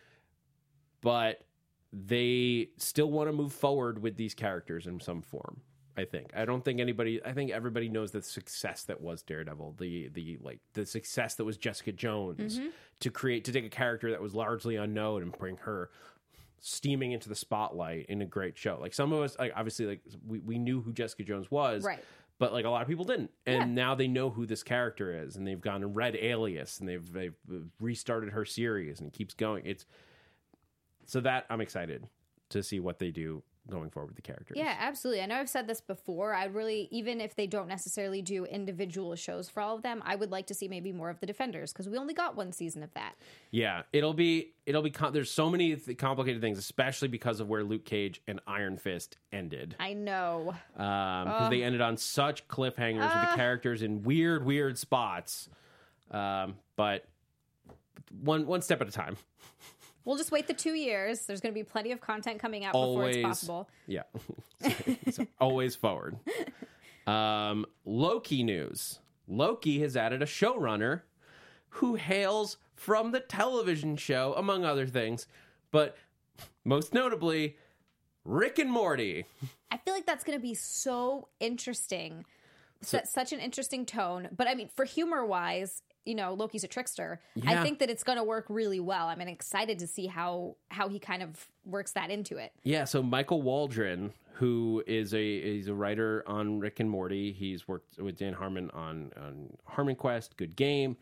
but they still want to move forward with these characters in some form. I think. I don't think anybody. I think everybody knows the success that was Daredevil, the the like the success that was Jessica Jones, Mm-hmm. to create to take a character that was largely unknown and bring her steaming into the spotlight in a great show. Like, some of us, like, obviously, like, we we knew who Jessica Jones was, Right. but like a lot of people didn't, and Yeah. now they know who this character is, and they've gone and read Alias, and they've they've restarted her series, and it keeps going. It's so that I'm excited to see what they do going forward with the characters. Yeah, absolutely. I know I've said this before. I really, even if they don't necessarily do individual shows for all of them, I would like to see maybe more of the Defenders, because we only got one season of that. Yeah, it'll be it'll be com- there's so many th- complicated things, especially because of where Luke Cage and Iron Fist ended. I know. Um, because they ended on such cliffhangers with the characters in weird, weird spots. Um, but one one step at a time. We'll just wait the two years. There's going to be plenty of content coming out Always, before it's possible. yeah, So, always forward. Um, Loki news. Loki has added a showrunner who hails from the television show, among other things, but most notably, Rick and Morty. I feel like that's going to be so interesting. Set such an interesting tone. But I mean, for humor wise, you know, Loki's a trickster. I Yeah. think that it's going to work really well. I'm excited to see how how he kind of works that into it. Yeah, so Michael Waldron, who is a is a writer on Rick and Morty, he's worked with Dan Harmon on, on Harmon Quest, Good Game.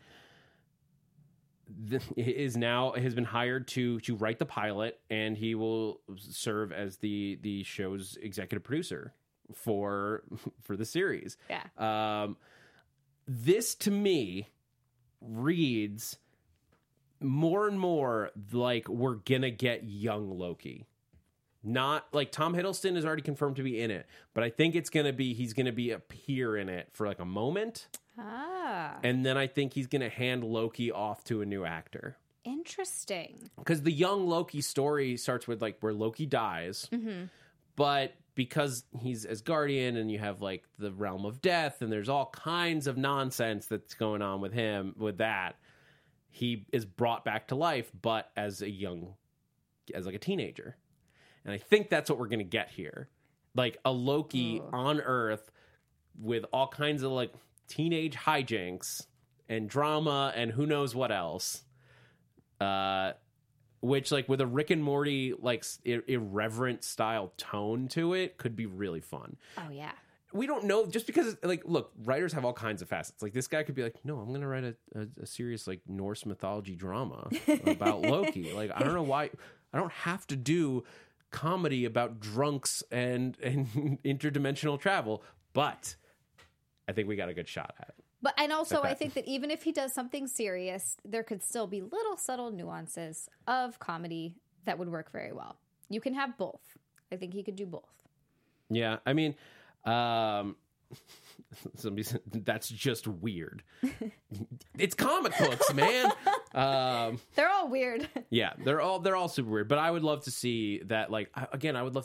The, is now has been hired to to write the pilot, and he will serve as the the show's executive producer for for the series. Yeah. Um, this to me reads more and more like we're gonna get young Loki. Not like Tom Hiddleston is already confirmed to be in it, but I think it's gonna be he's gonna be appear in it for like a moment, Ah, and then I think he's gonna hand Loki off to a new actor. interesting. Because the young Loki story starts with like where Loki dies, but because he's Asgardian and you have like the realm of death and there's all kinds of nonsense that's going on with him with that, he is brought back to life, but as a young, as like a teenager. And I think that's what we're going to get here. Like a Loki Ooh. on Earth with all kinds of like teenage hijinks and drama and who knows what else. Uh, which like with a Rick and Morty like s- ir- irreverent style tone to it could be really fun. Oh yeah. We don't know, just because like look, writers have all kinds of facets. Like this guy could be like, no, I'm gonna write a, a, a serious like Norse mythology drama about Loki. Like I don't know why I don't have to do comedy about drunks and and interdimensional travel, but I think we got a good shot at it. But and also, Like I that. think that even if he does something serious, there could still be little subtle nuances of comedy that would work very well. You can have both. I think he could do both. Yeah, I mean, um, somebody said that's just weird. It's comic books, man. Um, They're all weird. yeah, they're all they're all super weird. But I would love to see that. Like I- again, I would love to see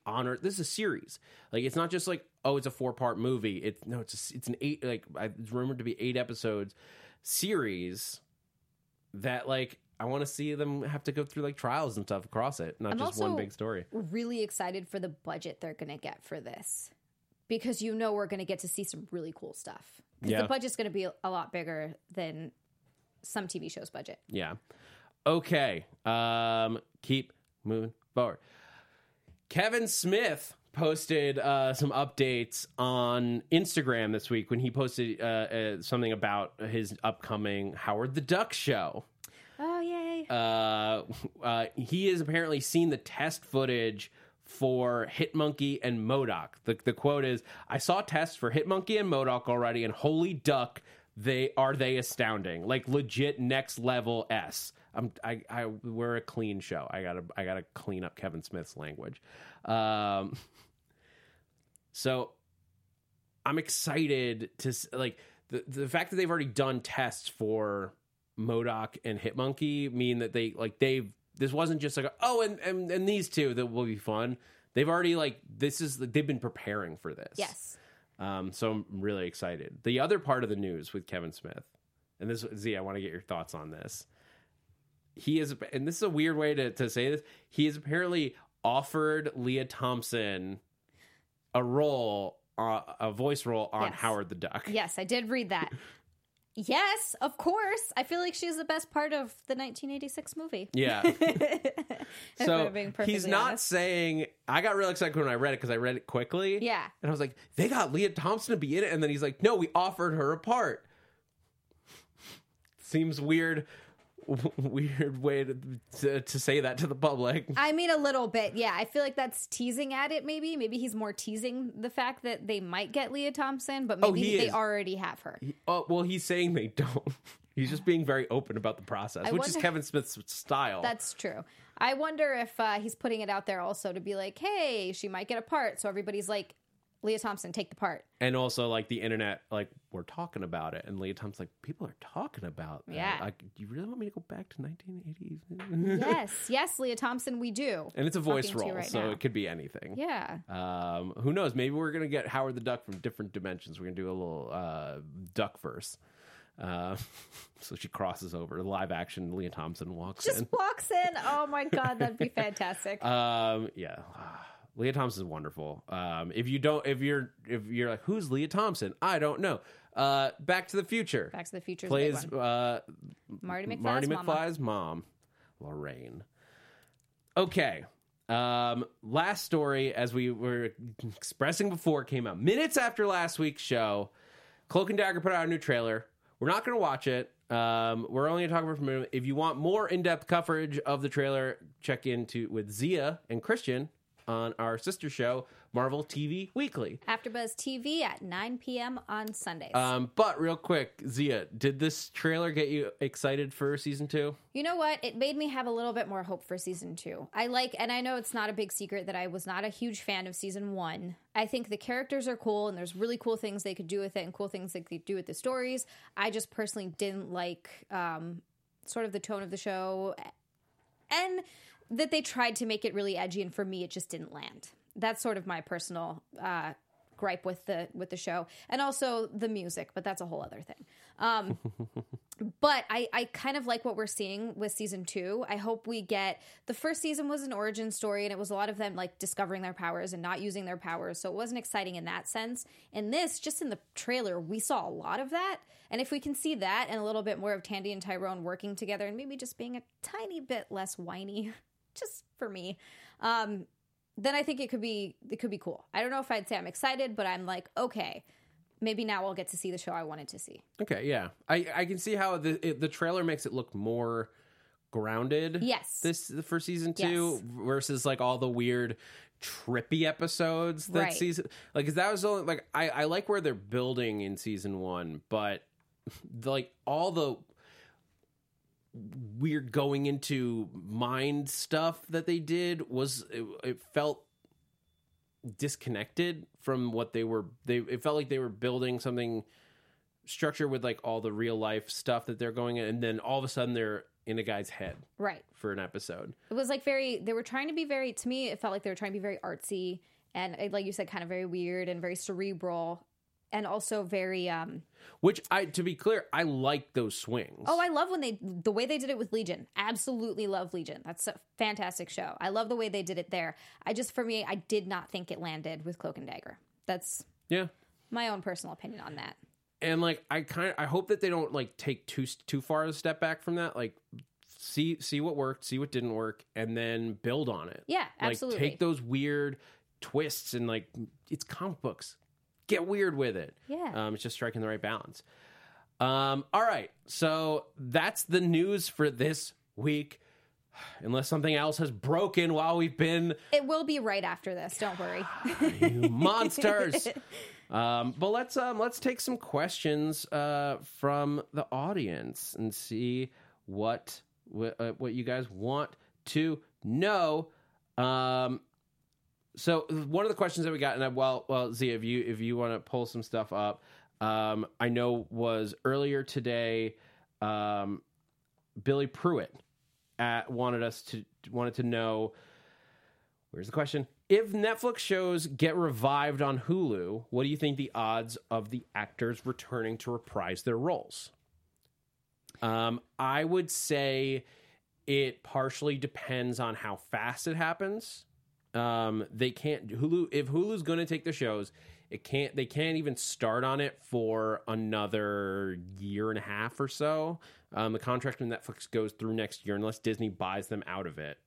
honor. This is a series. Like, it's not just like, oh, it's a four part movie. It's no, it's a, it's an eight. Like, it's rumored to be eight episodes series that like I want to see them have to go through like trials and stuff across it, not I'm just one also big story. really excited for the budget they're going to get for this, because you know we're going to get to see some really cool stuff. Because Yeah. the budget's going to be a lot bigger than some T V shows' budget. Yeah. Okay. Um, keep moving forward. Kevin Smith posted uh, some updates on Instagram this week when he posted uh, uh, something about his upcoming Howard the Duck show. Oh, yay. Uh, uh, he has apparently seen the test footage for Hitmonkey and MODOK. The, the quote is, "I saw tests for Hitmonkey and MODOK already, and holy duck, they are they astounding. Like legit next level S." I'm, I, I, we're a clean show. I gotta, I gotta clean up Kevin Smith's language. Um, so I'm excited to s- like the the fact that they've already done tests for MODOK and Hitmonkey mean that they like they've this wasn't just like oh and, and and these two that will be fun. They've already like this is they've been preparing for this. Yes. Um, so I'm really excited. The other part of the news with Kevin Smith, and this Z, I want to get your thoughts on this. He is, and this is a weird way to, to say this. He has apparently offered Leah Thompson a role, uh, a voice role on Yes. Howard the Duck. Yes, I did read that. Yes, of course. I feel like she's the best part of the nineteen eighty-six movie. Yeah. If So we're being perfectly he's not honest. saying. I got real excited when I read it because I read it quickly. Yeah. And I was like, they got Leah Thompson to be in it, and then he's like, no, we offered her a part. Seems weird. Weird way to, to to say that to the public. I mean, a little bit, yeah. I feel like that's teasing at it, maybe. Maybe he's more teasing the fact that they might get Leah Thompson, but Oh, maybe he they is. already have her. He- oh, well, he's saying they don't. He's just being very open about the process, I which is wonder- Kevin Smith's style. That's true. I wonder if uh, he's putting it out there also to be like, hey, she might get a part. So everybody's like, Leah Thompson, take the part. And also, like, the internet, like, we're talking about it. And Leah Thompson's like, people are talking about that. Yeah. Like, do you really want me to go back to nineteen eighties? Yes, yes, Leah Thompson, we do. And it's a voice Talking to you role, right so now. it could be anything. Yeah. Um, who knows? Maybe we're going to get Howard the Duck from different dimensions. We're going to do a little uh, duck verse. Uh, so she crosses over. Live action, Leah Thompson walks Just in. walks in. Oh my God, that'd be fantastic. Um, yeah. Leah Thompson's wonderful. Um, if you don't, if you're, if you're like, who's Leah Thompson? I don't know. Uh, Back to the Future Back to the Future plays big one. uh, Marty McFly's Marty mama. McFly's mom, Lorraine. Okay. Um, last story, as we were expressing before, came out minutes after last week's show. Cloak and Dagger put out a new trailer. We're not going to watch it. Um, we're only going to talk about it for a minute. If you want more in-depth coverage of the trailer, check into with Zia and Christian on our sister show, Marvel T V Weekly. AfterBuzz T V at nine p.m. on Sundays. Um, but real quick, Zia, did this trailer get you excited for season two? You know what? It made me have a little bit more hope for season two. I like, and I know it's not a big secret that I was not a huge fan of season one. I think the characters are cool and there's really cool things they could do with it and cool things they could do with the stories. I just personally didn't like um, sort of the tone of the show and that they tried to make it really edgy, and for me, it just didn't land. That's sort of my personal uh, gripe with the with the show, and also the music. But that's a whole other thing. Um, but I, I kind of like what we're seeing with season two. I hope we get the first season was an origin story, and it was a lot of them like discovering their powers and not using their powers. So it wasn't exciting in that sense. In this, just in the trailer, we saw a lot of that. And if we can see that and a little bit more of Tandy and Tyrone working together, and maybe just being a tiny bit less whiny. Just for me, um, then I think it could be it could be cool. I don't know if I'd say I'm excited, but I'm like, okay, maybe now I'll get to see the show I wanted to see. Okay, yeah, I, I can see how the it, the trailer makes it look more grounded. Yes. this for season two Yes. versus like all the weird trippy episodes that Right. season like 'cause that was only like I I like where they're building in season one, but like all the weird going into mind stuff that they did was it, it felt disconnected from what they were they it felt like they were building something structure with like all the real life stuff that they're going in, and then all of a sudden they're in a guy's head Right. for an episode. It was like very, they were trying to be very, to me, it felt like they were trying to be very artsy and, uh, like you said, kind of very weird and very cerebral and also very, um, Which, I to be clear, I like those swings. oh, I love when they, the way they did it with Legion. Absolutely love Legion. That's a fantastic show. I love the way they did it there. I just, for me, I did not think it landed with Cloak and Dagger. That's Yeah. my own personal opinion on that. And like I kind of I hope that they don't like take too too far a step back from that. Like see see what worked, see what didn't work, and then build on it. Yeah, Like absolutely. take those weird twists and like it's comic books. Get weird with it. Yeah. Um, it's just striking the right balance. Um, all right, so that's the news for this week. Unless something else has broken while we've been It will be right after this. Don't worry. you monsters. Um, but let's um, let's take some questions uh, from the audience and see what what, uh, what you guys want to know. Um, so one of the questions that we got, and I, well, well, Zia, if you if you want to pull some stuff up, um, I know was earlier today. Um, Billy Pruitt at, wanted us to wanted to know. Where's the question? If Netflix shows get revived on Hulu, what do you think the odds of the actors returning to reprise their roles? Um, I would say it partially depends on how fast it happens. Um, they can't Hulu if Hulu's going to take the shows, it can't. They can't even start on it for another year and a half or so. Um, the contract with Netflix goes through next year unless Disney buys them out of it.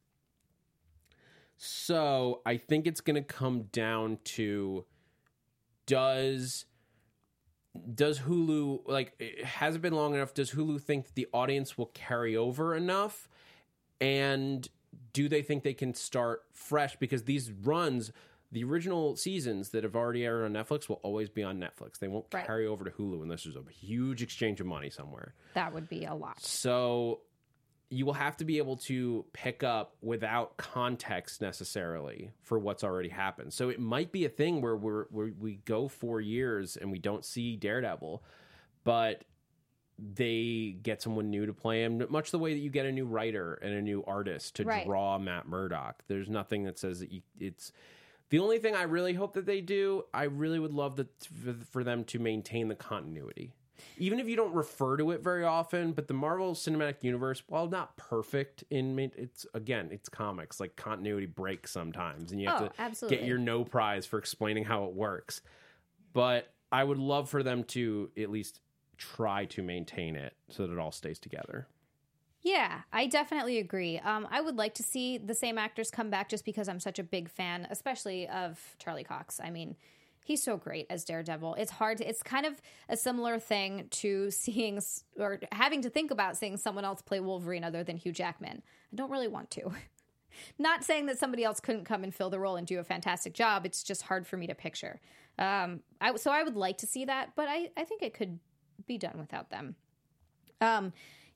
So I think it's going to come down to does does Hulu, like, has it been long enough? Does Hulu think that the audience will carry over enough? And do they think they can start fresh? Because these runs, the original seasons that have already aired on Netflix will always be on Netflix. They won't Right. carry over to Hulu unless there's a huge exchange of money somewhere. That would be a lot. So you will have to be able to pick up without context necessarily for what's already happened. So it might be a thing where we're, where we go four years and we don't see Daredevil, but they get someone new to play him, much the way that you get a new writer and a new artist to Right. draw Matt Murdock. There's nothing that says that you, it's the only thing I really hope that they do. I really would love that for them to maintain the continuity. Even if you don't refer to it very often, but the Marvel Cinematic Universe, while not perfect in it's again, it's comics, like continuity breaks sometimes and you have Oh, to absolutely. get your no prize for explaining how it works. But I would love for them to at least try to maintain it so that it all stays together. Yeah, I definitely agree. Um, I would like to see the same actors come back just because I'm such a big fan, especially of Charlie Cox. I mean, he's so great as Daredevil. It's hard to, it's kind of a similar thing to seeing s- or having to think about seeing someone else play Wolverine other than Hugh Jackman. I don't really want to. Not saying that somebody else couldn't come and fill the role and do a fantastic job. It's just hard for me to picture. Um, I, so I would like to see that, but I, I think it could be done without them. Um,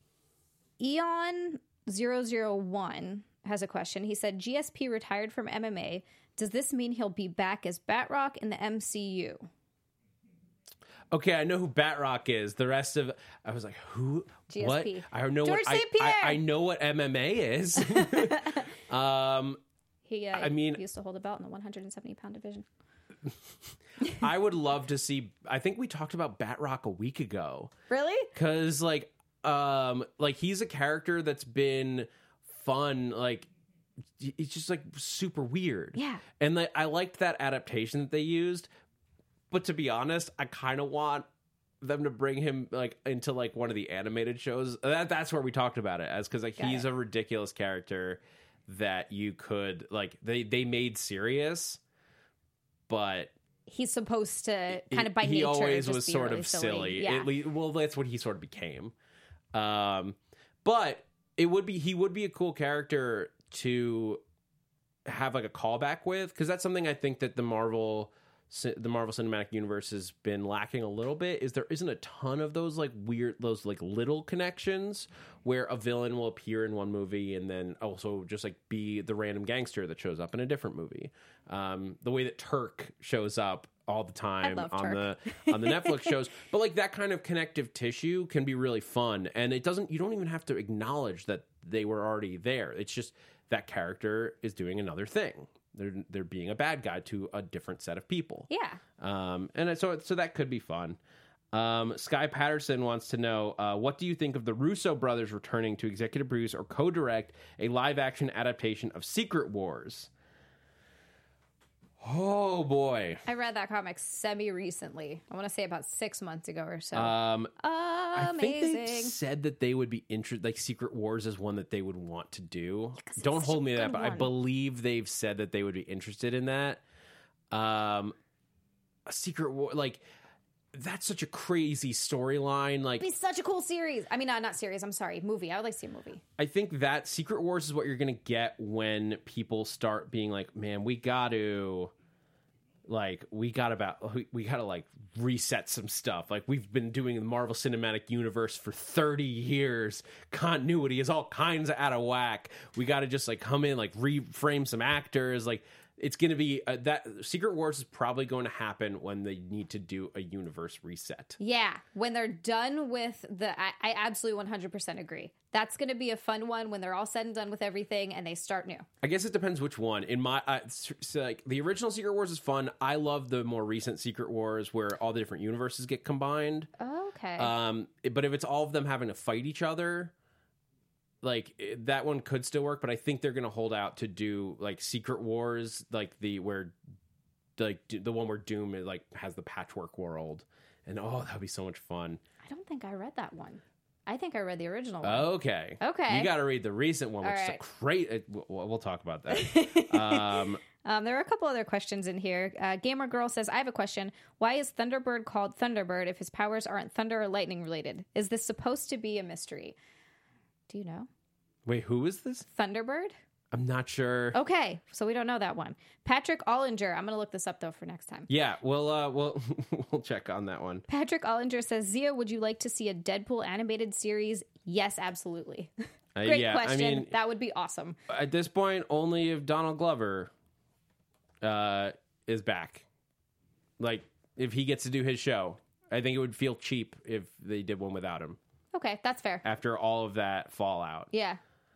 Eon zero zero one has a question. He said, G S P retired from M M A. Does this mean he'll be back as Batroc in the M C U? Okay, I know who Batroc is. The rest of I was like, who? G S P. What? I know George what I, Saint Pierre. I, I know what M M A is. um, He, uh, I mean- he used to hold a belt in the one hundred seventy pound division. I would love to see. I think we talked about Batroc a week ago. Really? Because like um like he's a character that's been fun, like it's just like super weird. Yeah. And like I liked that adaptation that they used, but to be honest, I kind of want them to bring him like into like one of the animated shows. That that's where we talked about it, as because like Got he's it. a ridiculous character that you could like they they made serious, but He's supposed to kind of by he nature always just was be sort really of silly. Yeah. At least, well, that's what he sort of became. Um, but it would be he would be a cool character to have like a callback with, because that's something I think that the Marvel the Marvel Cinematic Universe has been lacking a little bit. Is there isn't a ton of those like weird those like little connections where a villain will appear in one movie and then also just like be the random gangster that shows up in a different movie. Um, the way that Turk shows up all the time love on Turk. the on the Netflix shows. But like that kind of connective tissue can be really fun, and it doesn't. You don't even have to acknowledge that they were already there. It's just that character is doing another thing. They're they're being a bad guy to a different set of people. Yeah. Um, and so so that could be fun. Um, Sky Patterson wants to know, uh, what do you think of the Russo brothers returning to executive produce or co-direct a live-action adaptation of Secret Wars? Oh, boy. I read that comic semi-recently. I want to say about six months ago or so. Um, I think they Amazing. said that they would be interested, like Secret Wars is one that they would want to do. it's Don't such hold a me to that, good but I one. believe they've said that they would be interested in that. Um, a Secret War, like... That's such a crazy storyline. Like, It'd be such a cool series. I mean, uh, not series. I'm sorry. Movie. I would like to see a movie. I think that Secret Wars is what you're going to get when people start being like, man, we got to, like, we got about, we, we got to, like, reset some stuff. Like, we've been doing the Marvel Cinematic Universe for thirty years. Continuity is all kinds of out of whack. We got to just, like, come in, like, reframe some actors. Like, it's going to be uh, that Secret Wars is probably going to happen when they need to do a universe reset. Yeah. When they're done with the... I, I absolutely one hundred percent agree. That's going to be a fun one when they're all said and done with everything and they start new. I guess it depends which one. In my, uh, so like the original Secret Wars is fun. I love the more recent Secret Wars where all the different universes get combined. Okay. Um, but if it's all of them having to fight each other, like it- that one could still work. But I think they're going to hold out to do like Secret Wars, like the where, like the one where Doom is, like has the patchwork world, and oh, that'd be so much fun. I don't think I read that one. I think I read the original one. Okay. Okay. You got to read the recent one, which All is right. a great. It, we'll, we'll talk about that. um, Um, there are a couple other questions in here. Uh, Gamer Girl says, I have a question. Why is Thunderbird called Thunderbird if his powers aren't thunder or lightning related? Is this supposed to be a mystery? Do you know? wait, who is this? Thunderbird? I'm not sure. Okay, so we don't know that one. Patrick Ollinger. I'm going to look this up, though, for next time. Yeah, we'll uh, we'll we'll check on that one. Patrick Ollinger says, Zia, would you like to see a Deadpool animated series? Yes, absolutely. Uh, Great yeah, question. I mean, that would be awesome. at this point, only if Donald Glover uh, is back. Like, if he gets to do his show, I think it would feel cheap if they did one without him Okay, that's fair. after all of that fallout. Yeah.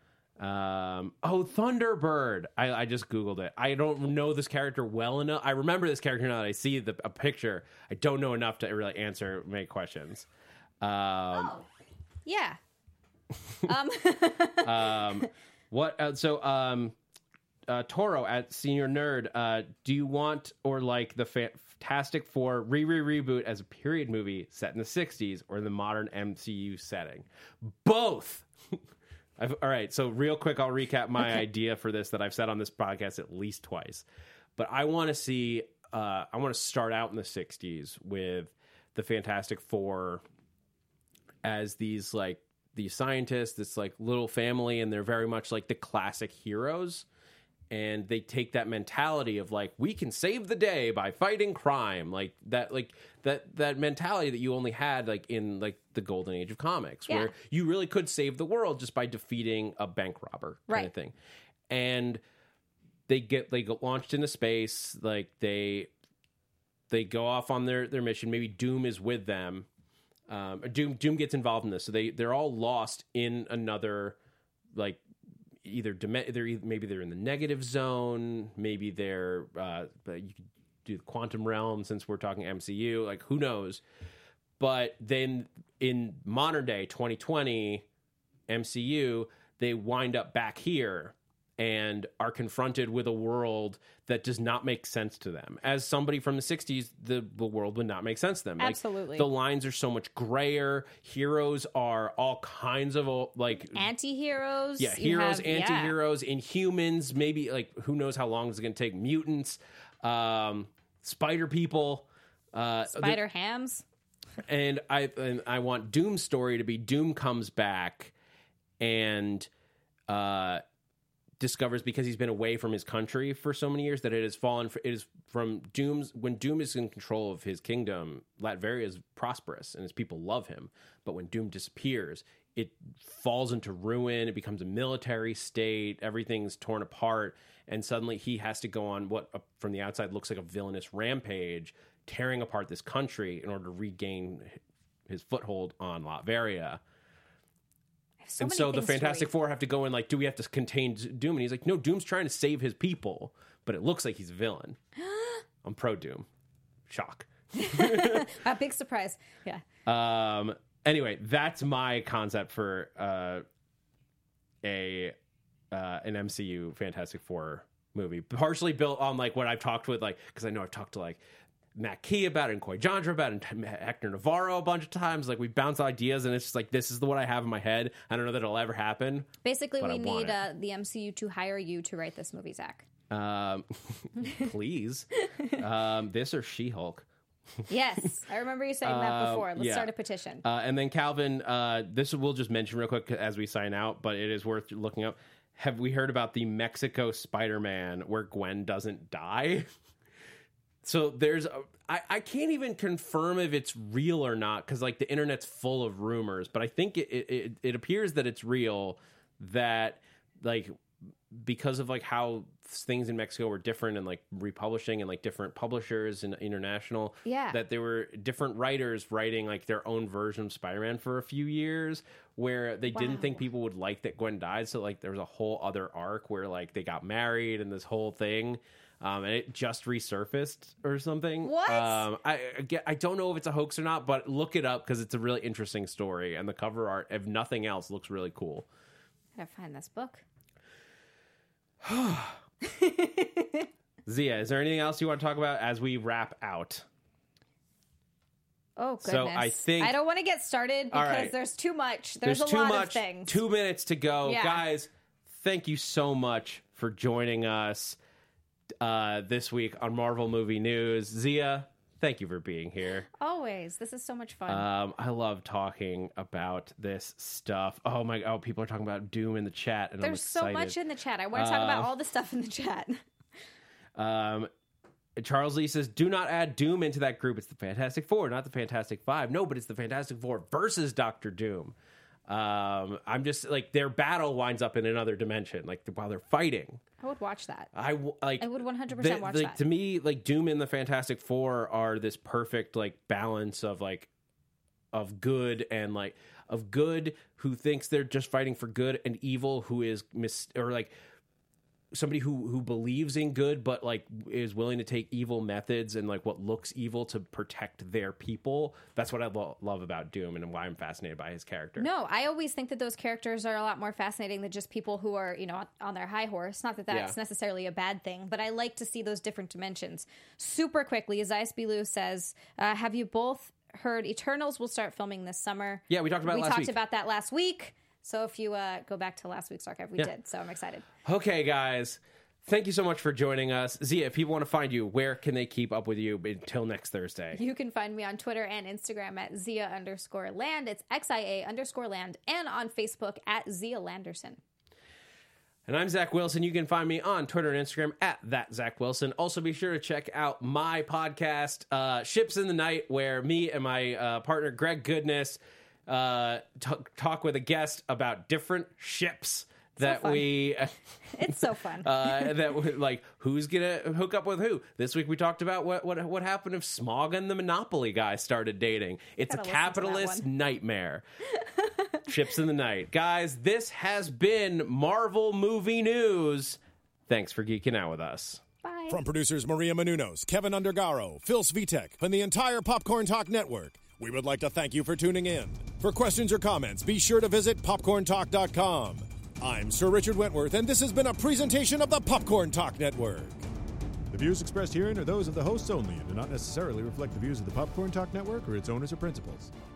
Um, oh, Thunderbird. I, I just Googled it. I don't know this character well enough. I remember this character now that I see the, a picture. I don't know enough to really answer many questions. Um, Oh, yeah. um, um, what? Uh, so, um, uh, Toro at Senior Nerd. Uh, do you want or like the Fantastic Four re re reboot as a period movie set in the sixties or in the modern M C U setting? Both. I've, all right. So, real quick, I'll recap my Okay. idea for this that I've said on this podcast at least twice. But I want to see. Uh, I want to start out in the sixties with the Fantastic Four as these like these scientists, this like little family, and they're very much like the classic heroes. And they take that mentality of like, we can save the day by fighting crime, like that, like that, that mentality that you only had like in like the golden age of comics, Yeah. where you really could save the world just by defeating a bank robber kind Right. of thing. And they get, they get launched into space. Like they, they go off on their, their mission. Maybe Doom is with them. Um, Doom, Doom gets involved in this. So they, they're all lost in another, like, either dim- they're either, maybe they're in the negative zone, maybe they're uh, but you could do the quantum realm since we're talking M C U, like who knows. But then in modern day twenty twenty M C U, they wind up back here and are confronted with a world that does not make sense to them. As somebody from the sixties, the, the world would not make sense to them. Like, Absolutely. the lines are so much grayer. Heroes are all kinds of like anti-heroes. yeah, You heroes, have- yeah. anti-heroes, Inhumans, maybe like who knows how long it's going to take, mutants, um, spider people, uh, Spider hams. the- and I and I want Doom's story to be Doom comes back and uh, discovers, because he's been away from his country for so many years, that it has fallen. For, it is from Doom's when Doom is in control of his kingdom. Latveria is prosperous and his people love him, but when Doom disappears, it falls into ruin. It becomes a military state. Everything's torn apart. And suddenly he has to go on what uh, from the outside looks like a villainous rampage, tearing apart this country in order to regain his foothold on Latveria. So and many so the things to Fantastic read. Four have to go in like, do we have to contain Doom? And he's like, no, Doom's trying to save his people, but it looks like he's a villain. I'm pro Doom. Shock. A big surprise. Yeah. Um. Anyway, that's my concept for uh, a uh, an M C U Fantastic Four movie, partially built on like what I've talked with, like because I know I've talked to like Matt Key about it and Coy Jandra about it and Hector Navarro a bunch of times. Like we bounce ideas, and it's just like this is the what I have in my head. I don't know that it'll ever happen. Basically, but we I want need it. uh, the M C U to hire you to write this movie, Zach. Um, please, um, this or She-Hulk. Yes, I remember you saying that Uh, before. Let's yeah. start a petition. Uh, and then Calvin, uh, this we'll just mention real quick as we sign out, but it is worth looking up. Have we heard about the Mexico Spider-Man where Gwen doesn't die? So there's, a, I, I can't even confirm if it's real or not because like the internet's full of rumors, but I think it, it, it, it appears that it's real, that like because of like how things in Mexico were different and like republishing and like different publishers and international, Yeah. that there were different writers writing like their own version of Spider-Man for a few years where they didn't Wow. think people would like that Gwen died. So like there was a whole other arc where like they got married and this whole thing. Um, and it just resurfaced or something. What? Um, I, I get- I don't know if it's a hoax or not, but look it up because it's a really interesting story. And the cover art, if nothing else, looks really cool. I gotta find this book. Zia, is there anything else you want to talk about as we wrap out? Oh goodness! So I think- I don't want to get started All because right. there's too much. There's, There's a too lot much. of things. Two minutes to go. Yeah. Guys, thank you so much for joining us uh, this week on Marvel Movie News. Zia, thank you for being here. Always. This is so much fun. Um, I love talking about this stuff. Oh my! Oh, people are talking about Doom in the chat, and There's I'm so excited. much in the chat. I want to talk about Uh, all the stuff in the chat. Um, Charles Lee says, do not add Doom into that group. It's the Fantastic Four, not the Fantastic Five. No, but it's the Fantastic Four versus Doctor Doom. Um, I'm just like their battle winds up in another dimension, like while they're fighting. I would watch that. I w- like. I would one hundred percent the- watch like, that. To me, like Doom and the Fantastic Four are this perfect like balance of like of good and like of good who thinks they're just fighting for good, and evil who is mis or like somebody who who believes in good but like is willing to take evil methods and like what looks evil to protect their people. That's what I lo- love about Doom and why I'm fascinated by his character. No, I always think that those characters are a lot more fascinating than just people who are, you know, on- on their high horse. Not that that's Yeah. necessarily a bad thing, but I like to see those different dimensions. Super quickly, Zeiss Bilou says, uh, have you both heard Eternals will start filming this summer? Yeah, we talked about it we last talked week. about that last week. So if you uh, go back to last week's archive, we Yeah. did. So I'm excited. Okay, guys. Thank you so much for joining us. Zia, if people want to find you, where can they keep up with you until next Thursday? You can find me on Twitter and Instagram at Zia underscore land. It's X I A underscore land. And on Facebook at Zia Landerson. And I'm Zach Wilson. You can find me on Twitter and Instagram at that Zach Wilson. Also, be sure to check out my podcast, uh, Ships in the Night, where me and my uh, partner, Greg Goodness, uh, t- talk with a guest about different ships that fun. we... It's so fun. uh, that we- like who's gonna hook up with who? This week we talked about what what what happened if Smog and the Monopoly guy started dating. It's a Gotta listen to that capitalist one. nightmare. Ships in the Night, guys. This has been Marvel Movie News. Thanks for geeking out with us. Bye. From producers Maria Menounos, Kevin Undergaro, Phil Svitek, and the entire Popcorn Talk Network, we would like to thank you for tuning in. For questions or comments, be sure to visit popcorn talk dot com. I'm Sir Richard Wentworth, and this has been a presentation of the Popcorn Talk Network. The views expressed herein are those of the hosts only and do not necessarily reflect the views of the Popcorn Talk Network or its owners or principals.